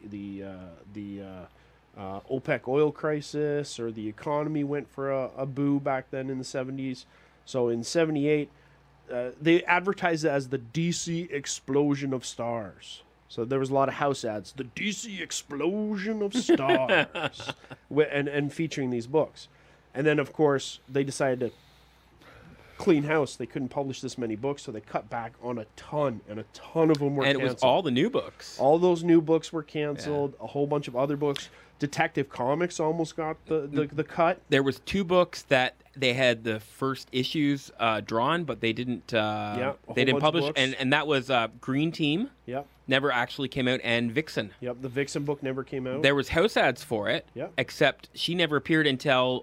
OPEC oil crisis, or the economy went for a boo back then in the 70s. So in 78, they advertised it as the DC explosion of stars. So there was a lot of house ads, the DC explosion of stars, and featuring these books. And then, of course, they decided to clean house. They couldn't publish this many books, so they cut back on a ton, and a ton of them were And canceled. it was all the new books. All those new books were canceled. A whole bunch of other books. Detective Comics almost got the cut. There was 2 books that they had the first issues drawn, but they didn't. a They whole didn't bunch of publish, books. and that was Green Team. Yep. Never actually came out, and Vixen. Yep. The Vixen book never came out. There was house ads for it, Yep. except she never appeared until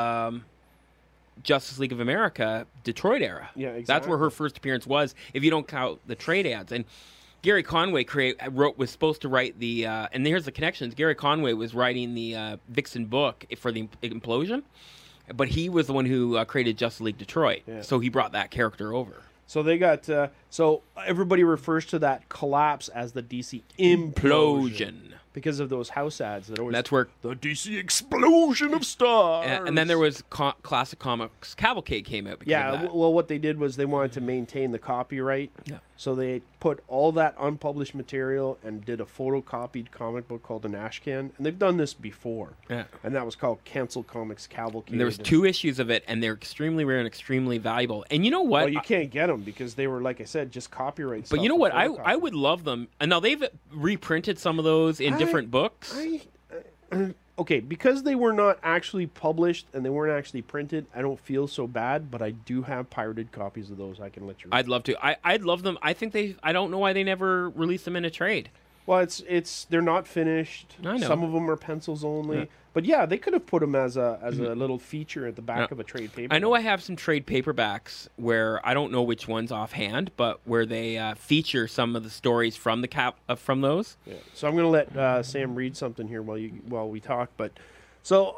Justice League of America Detroit era. Yeah, That's exactly. where her first appearance was, if you don't count the trade ads. And Gary Conway was supposed to write the, and here's the connections. Gary Conway was writing the Vixen book for the Implosion, but he was the one who created Justice League Detroit. Yeah. So he brought that character over. So they got so everybody refers to that collapse as the DC implosion because of those house ads that always. That's where. the DC explosion of stars. And then there was Classic Comics Cavalcade came out. Because Yeah, of that. well, what they did was they wanted to maintain the copyright. Yeah. So they put all that unpublished material and did a photocopied comic book called an Ashcan. And they've done this before. Yeah. And that was called Cancel Comics Cavalcade. And there was 2 issues of it, and they're extremely rare and extremely valuable. And you know what? Well, you can't get them because they were, like I said, just copyright stuff. But you know for what? I photocopy. would love them. And now they've reprinted some of those in different books. Okay, because they were not actually published and they weren't actually printed, I don't feel so bad, but I do have pirated copies of those I can let you read. I'd love to. I'd love them. I think I don't know why they never released them in a trade. Well, it's they're not finished. I know. Some of them are pencils only. Yeah. But yeah, they could have put them as a little feature at the back of a trade paper. I know I have some trade paperbacks where I don't know which ones offhand, but where they feature some of the stories from the from those. Yeah. So I'm going to let Sam read something here while we talk. But so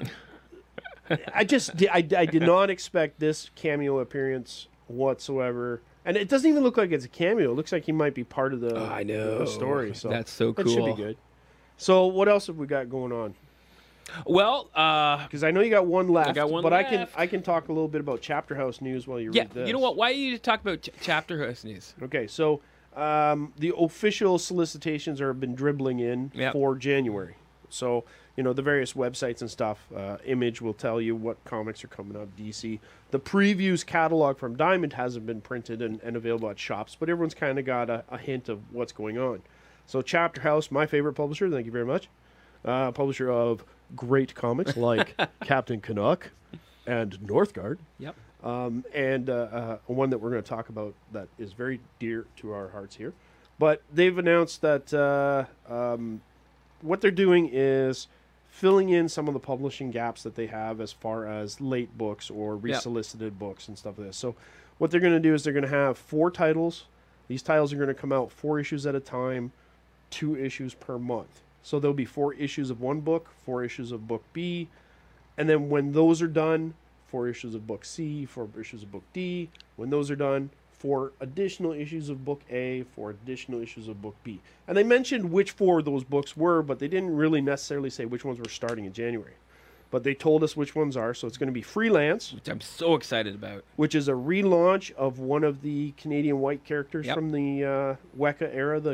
I did not expect this cameo appearance whatsoever. And it doesn't even look like it's a cameo. It looks like he might be part of the story. So That's so that should cool. be good. So what else have we got going on? Well, Because I know you got one left. got one but left. I can talk a little bit about Chapter House news while you yeah. read this. You know what? Why do you talk about Chapter House news? Okay, so The official solicitations have been dribbling in Yep. for January. So, the various websites and stuff, Image will tell you what comics are coming out of DC. The previews catalog from Diamond hasn't been printed and available at shops, but everyone's kind of got a hint of what's going on. So Chapter House, my favorite publisher, thank you very much, publisher of great comics like Captain Canuck and Northgard. Yep. And one that we're going to talk about that is very dear to our hearts here. But they've announced that what they're doing is filling in some of the publishing gaps that they have as far as late books or resolicited books and stuff like this. So what they're going to do is they're going to have 4 titles. These titles are going to come out 4 issues at a time, 2 issues per month. So there'll be 4 issues of one book, 4 issues of book B, and then when those are done, 4 issues of book C, 4 issues of book D. When those are done, 4 additional issues of book A, 4 additional issues of book B. And they mentioned which 4 of those books were, but they didn't really necessarily say which ones were starting in January. But they told us which ones are. So it's going to be Freelance, Which I'm so excited about. which is a relaunch of one of the Canadian white characters Yep. from the Weka era, the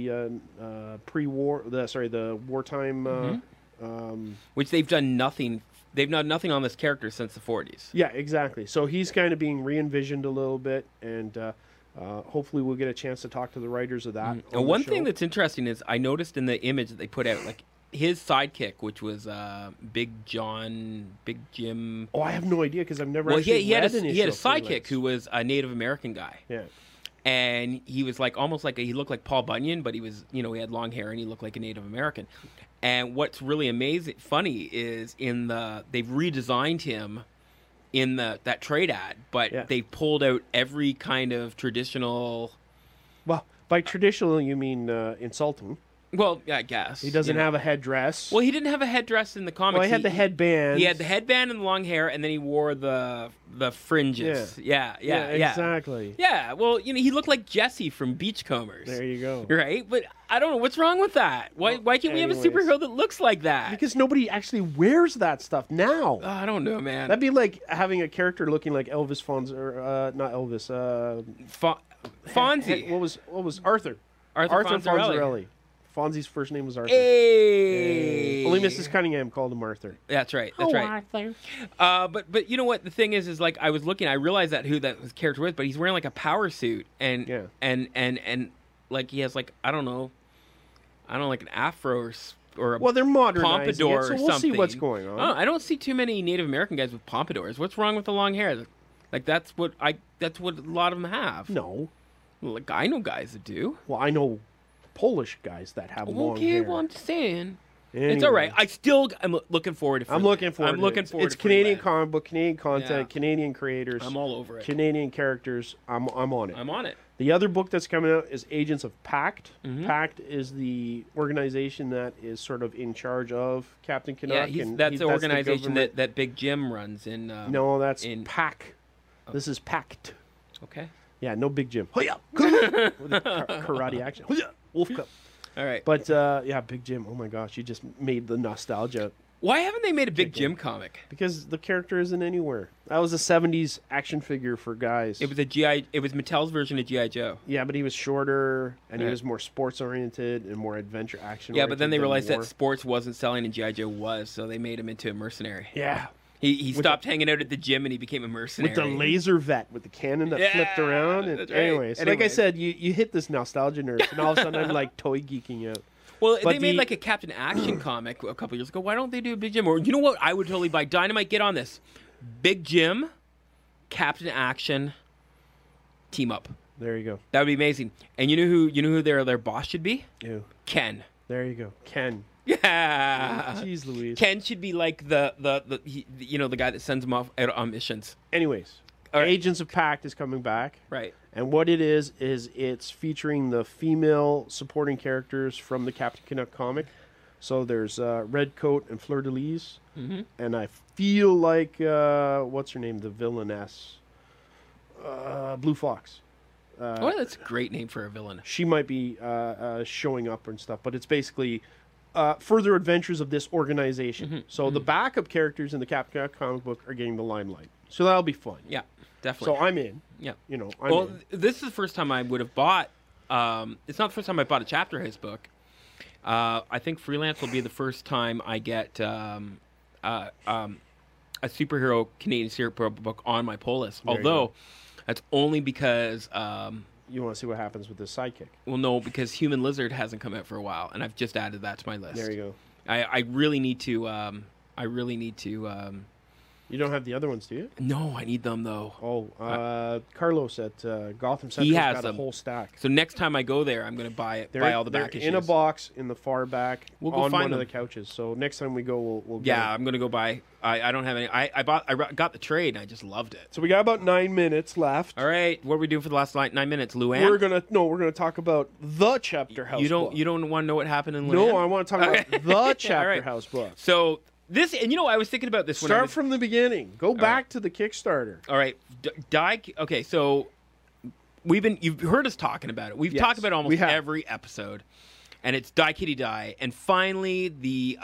pre-war, the wartime. Which they've done nothing. They've done nothing on this character since the 40s. Yeah, exactly. So he's kind of being re-envisioned a little bit, and hopefully we'll get a chance to talk to the writers of that. on the One show. thing that's interesting is I noticed in the image that they put out, like his sidekick, which was Big Jim. Oh, I have no idea because I've never Well, actually he had read a an issue he had a of sidekick Freelance. who was a Native American guy. Yeah. And he was like almost like he looked like Paul Bunyan, but he was, he had long hair and he looked like a Native American. And what's really funny is they've redesigned him in that trade ad, but they pulled out every kind of traditional. Well, by traditional you mean insulting. Well, yeah, I guess He doesn't have a headdress. Well, he didn't have a headdress in the comics. Well, he had the headband. He had the headband and the long hair, and then he wore the fringes. Yeah. Exactly. Yeah, well, he looked like Jesse from Beachcombers. There you go. Right? But I don't know. What's wrong with that? Why can't we have a anyways. superhero that looks like that? Because nobody actually wears that stuff now. I don't know, man. That'd be like having a character looking like Elvis Fonz, or not Elvis. Fonzie. What was Arthur? Arthur Fonzarelli. Fonzie's first name was Arthur. Hey. Only Mrs. Cunningham called him Arthur. That's right. That's right. Arthur. But you know what? The thing is like I was looking. I realized who that his character was, but he's wearing like a power suit and like he has like I don't know, like an afro or a Well, they're modernizing pompadour it, so or we'll something. see what's going on. I don't see too many Native American guys with pompadours. What's wrong with the long hair? Like that's what a lot of them have. No. Like I know guys that do. Well, I know Polish guys that have long hair. Well, I'm just saying. Anyway. It's all right. I'm looking forward to. I'm looking forward. I'm looking forward. It's to Canadian Freelance. comic book, Canadian content, Yeah. Canadian creators. I'm all over it. Canadian characters. I'm on it. I'm on it. The other book that's coming out is Agents of Pact. Mm-hmm. Pact is the organization that is sort of in charge of Captain Canuck. Yeah, and that's the organization government. that Big Jim runs in. No, that's in- PAC. This is Pact. Okay. Yeah, no Big Jim. With the karate action. Wolf Cup. All right. But yeah, Big Jim. Oh my gosh, you just made the nostalgia. Why haven't they made a Big Jim comic? Because the character isn't anywhere. That was a 70s action figure for guys. It was Mattel's version of G.I. Joe. Yeah, but he was shorter, and he Right. was more sports-oriented and more adventure action. Yeah, but then they realized war. that sports wasn't selling and G.I. Joe was, so they made him into a mercenary. Yeah, He stopped hanging out at the gym and he became a mercenary. with the laser vet with the cannon that flipped around. And that's right. anyways, like I Anyways. said, you hit this nostalgia nerve, and all of a sudden I'm like toy geeking out. Well, But they made the- like a Captain Action comic a couple years ago. Why don't they do a Big Jim? Or you know what? I would totally buy Dynamite. Get on this. Big Jim, Captain Action, team up. There you go. That would be amazing. And you know who their boss should be? Ew. Ken. There you go. Ken. Yeah. Jeez Louise. Ken should be like the guy that sends them off on missions. Anyways, All right. Agents of Pact is coming back. Right. And what it is it's featuring the female supporting characters from the Captain Canuck comic. So there's Redcoat and Fleur de Lis. Mm-hmm. And I feel like, what's her name? The villainess. Blue Fox. Oh, that's a great name for a villain. She might be showing up and stuff. But it's basically further adventures of this organization. So the backup characters in the Captain Canuck comic book are getting the limelight. So that'll be fun. Yeah, definitely. So I'm in. yeah. I'm Well, in. this is the first time I would have bought it's not the first time I bought a Chapter House book. I think Freelance will be the first time I get a superhero Canadian superhero book on my pull list. There you Although go. that's only because You want to see what happens with this sidekick. well, no, because Human Lizard hasn't come out for a while, and I've just added that to my list. There you go. I really need to. You don't have the other ones, do you? No, I need them though. Oh, Carlos at Gotham Central has got them. a whole stack. So next time I go there, I'm going to buy all the back they're issues. in a box in the far back We'll go on find one of them. the couches. So next time we go, we'll get Yeah, them. I'm going to go buy. I don't have any. I got the trade, and I just loved it. So we got about 9 minutes left. All right, what are we doing for the last 9 minutes, Luann? We're gonna talk about the Chapter House. You book. don't want to know what happened in Luann? No, I want to talk about the Chapter right. House book. So this, and I was thinking about this when I Start was, from the beginning. Go back to the Kickstarter. All right, Okay, so you've heard us talking about it. We've Yes, talked about it we almost have. every episode, and it's Die Kitty Die, and finally the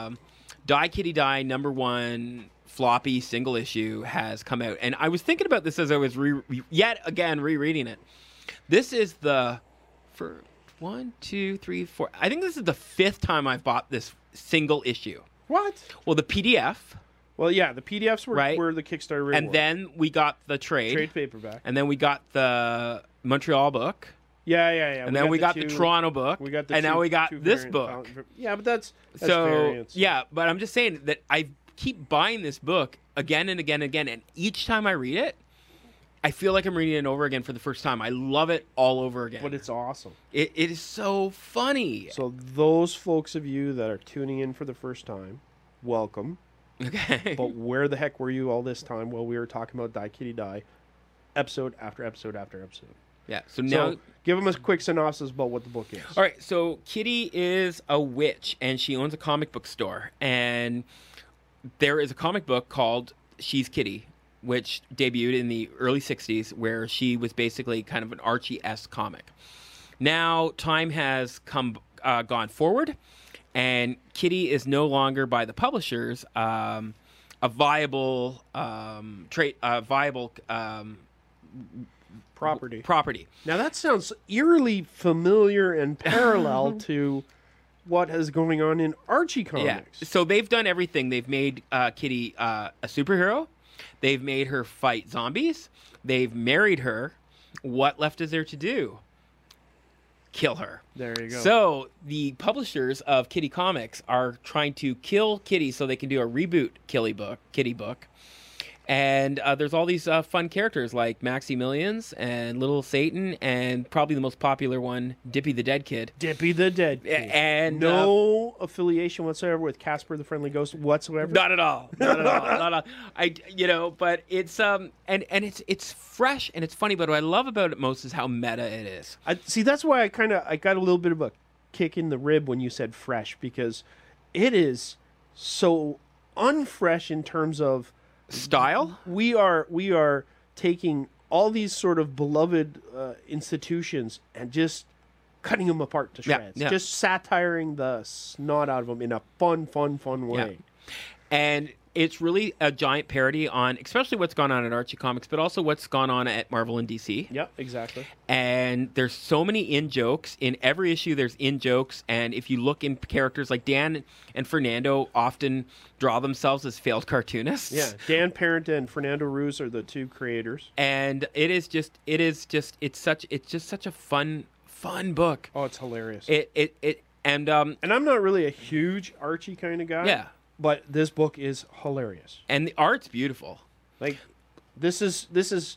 Die Kitty Die #1 floppy single issue has come out, and I was thinking about this as I was yet again rereading it. This is the for 1, 2, 3, 4. I think this is the 5th time I've bought this single issue. What? Well, the PDF, Well, yeah, the PDFs Right. were the Kickstarter and reward. then we got the trade paperback. and then we got the Montreal book, Yeah. and then we got the two- Toronto book, We got the and now two- we got two this variant book. Yeah, but that's So variants. yeah, but I'm just saying that I keep buying this book again and again and again, and each time I read it, I feel like I'm reading it over again for the first time. I love it all over again. But it's awesome. It is so funny. So those folks of you that are tuning in for the first time, welcome. Okay. But where the heck were you all this time while we were talking about Die Kitty Die, episode after episode after episode? Yeah. So now, So give them a quick synopsis about what the book is. all right. So Kitty is a witch, and she owns a comic book store, and there is a comic book called She's Kitty, which debuted in the early 60s, where she was basically kind of an Archie-esque comic. Now, time has gone forward, and Kitty is no longer by the publishers a viable Property. property. Now that sounds eerily familiar and parallel to what is going on in Archie comics. Yeah. So they've done everything. They've made Kitty a superhero. They've made her fight zombies. They've married her. What left is there to do? Kill her. There you go. So the publishers of Kitty Comics are trying to kill Kitty so they can do a reboot Kitty book. And there's all these fun characters like Maximilians and Little Satan, and probably the most popular one, Dippy the Dead Kid. Dippy the Dead Kid. And no affiliation whatsoever with Casper the Friendly Ghost whatsoever. Not at all. Not at all. Not at all. But it's and it's fresh and it's funny. But what I love about it most is how meta it is. See, that's why I got a little bit of a kick in the rib when you said fresh, because it is so unfresh in terms of Style. we are taking all these sort of beloved institutions and just cutting them apart to Yeah, shreds. yeah. Just satiring the snot out of them in a fun way. And it's really a giant parody on, especially what's gone on at Archie Comics, but also what's gone on at Marvel and DC. Yep, exactly. And there's so many in-jokes. In every issue, there's in-jokes. And if you look in characters like Dan and Fernando often draw themselves as failed cartoonists. Yeah, Dan Parent and Fernando Ruz are the two creators. And it's just such a fun book. Oh, it's hilarious. And I'm not really a huge Archie kind of guy. Yeah. But this book is hilarious. and the art's beautiful. Like, this is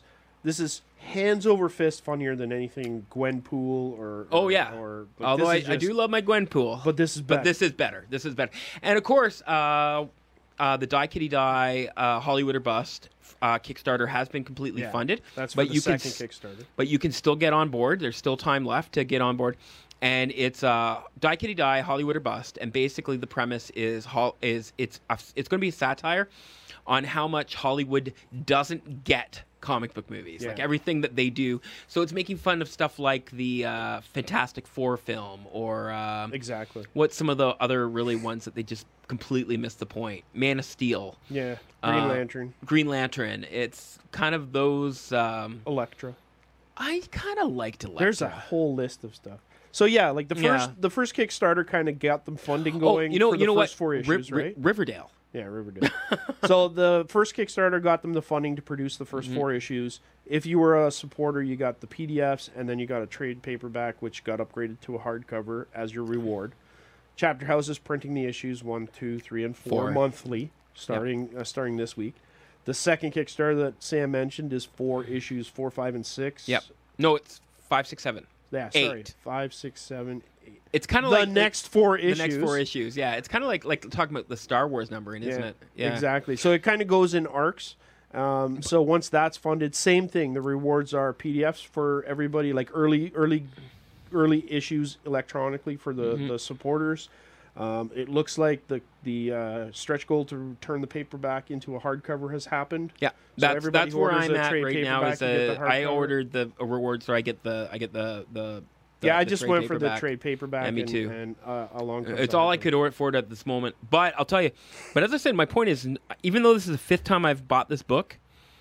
hands over fist funnier than anything Gwenpool or Oh yeah. Or Although this is I do love my Gwenpool. But this is better. But this is better. This is better. And of course, the Die Kitty Die Hollywood or Bust Kickstarter has been completely Yeah, funded. That's for but the you second can Kickstarter. But you can still get on board. There's still time left to get on board. And it's Die Kitty Die Hollywood or Bust. And basically the premise is it's going to be a satire on how much Hollywood doesn't get comic book movies, like Yeah. everything that they do. So it's making fun of stuff like the Fantastic Four film or Exactly. what's some of the other really ones that they just completely missed the point. Man of Steel, Yeah. Green Lantern. Green Lantern. It's kind of those. Elektra. I kind of liked Elektra. There's a whole list of stuff. So yeah, like the first Kickstarter kind of got them funding going. you know for the what? first 4 issues, right? Riverdale. Yeah, Riverdale. So the first Kickstarter got them the funding to produce the first 4 issues. If you were a supporter, you got the PDFs, and then you got a trade paperback, which got upgraded to a hardcover as your reward. Chapter House is printing the issues 1, 2, 3, and 4 monthly, starting this week. The second Kickstarter that Sam mentioned is 4 issues, 4, 5, and 6. Yep. No, it's 5, 6, 7. Yeah, sorry. 5, 6, 7, 8. It's kind of the like next 4 issues. The next 4 issues, yeah. It's kind of like talking about the Star Wars numbering, isn't it? Yeah, exactly. So it kind of goes in arcs. So once that's funded, same thing. The rewards are PDFs for everybody, like early issues electronically for the supporters. It looks like the stretch goal to turn the paperback into a hardcover has happened. Yeah, so that's where I'm at trade right now. Is I ordered the rewards, so I get the I just went for the paperback. trade paperback. And me too. And along. It's all I could order for it at this moment. But I'll tell you. But as I said, my point is, even though this is the 5th time I've bought this book,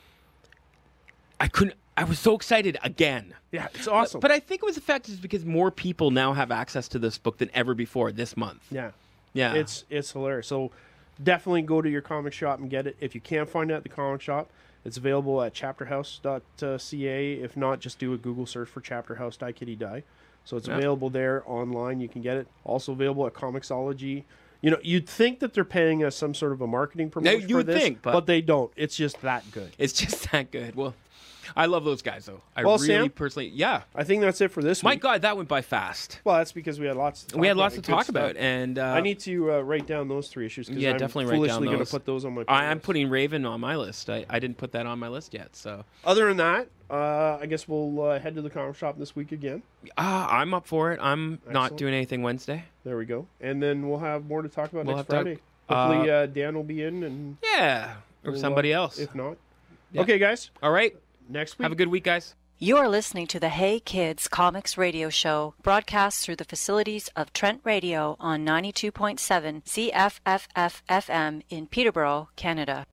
I was so excited again. Yeah, it's awesome. But I think it was the fact is because more people now have access to this book than ever before this month. Yeah. Yeah. It's hilarious. So definitely go to your comic shop and get it. If you can't find it at the comic shop, it's available at chapterhouse.ca. If not, just do a Google search for Chapter House Die Kitty Die. So it's available there online. You can get it. Also available at Comixology. You know, you'd think that they're paying us some sort of a marketing promotion for this, but they don't. It's just that good. It's just that good. Well, I love those guys, though. Sam, personally, yeah. I think that's it for this week. My God, that went by fast. Well, that's because we had lots to talk about. And I need to write down those 3 issues because definitely I'm write down foolishly going to those. put those on my playlist. I'm putting Raven on my list. I didn't put that on my list yet. So other than that, I guess we'll head to the comic shop this week again. I'm up for it. I'm not doing anything Wednesday. There we go. And then we'll have more to talk about next Friday. Hopefully Dan will be in. And or somebody else. If not. Yeah. Okay, guys. All right. Next week. Have a good week, guys. You're listening to the Hey Kids Comics Radio Show, broadcast through the facilities of Trent Radio on 92.7 CFFF FM in Peterborough, Canada.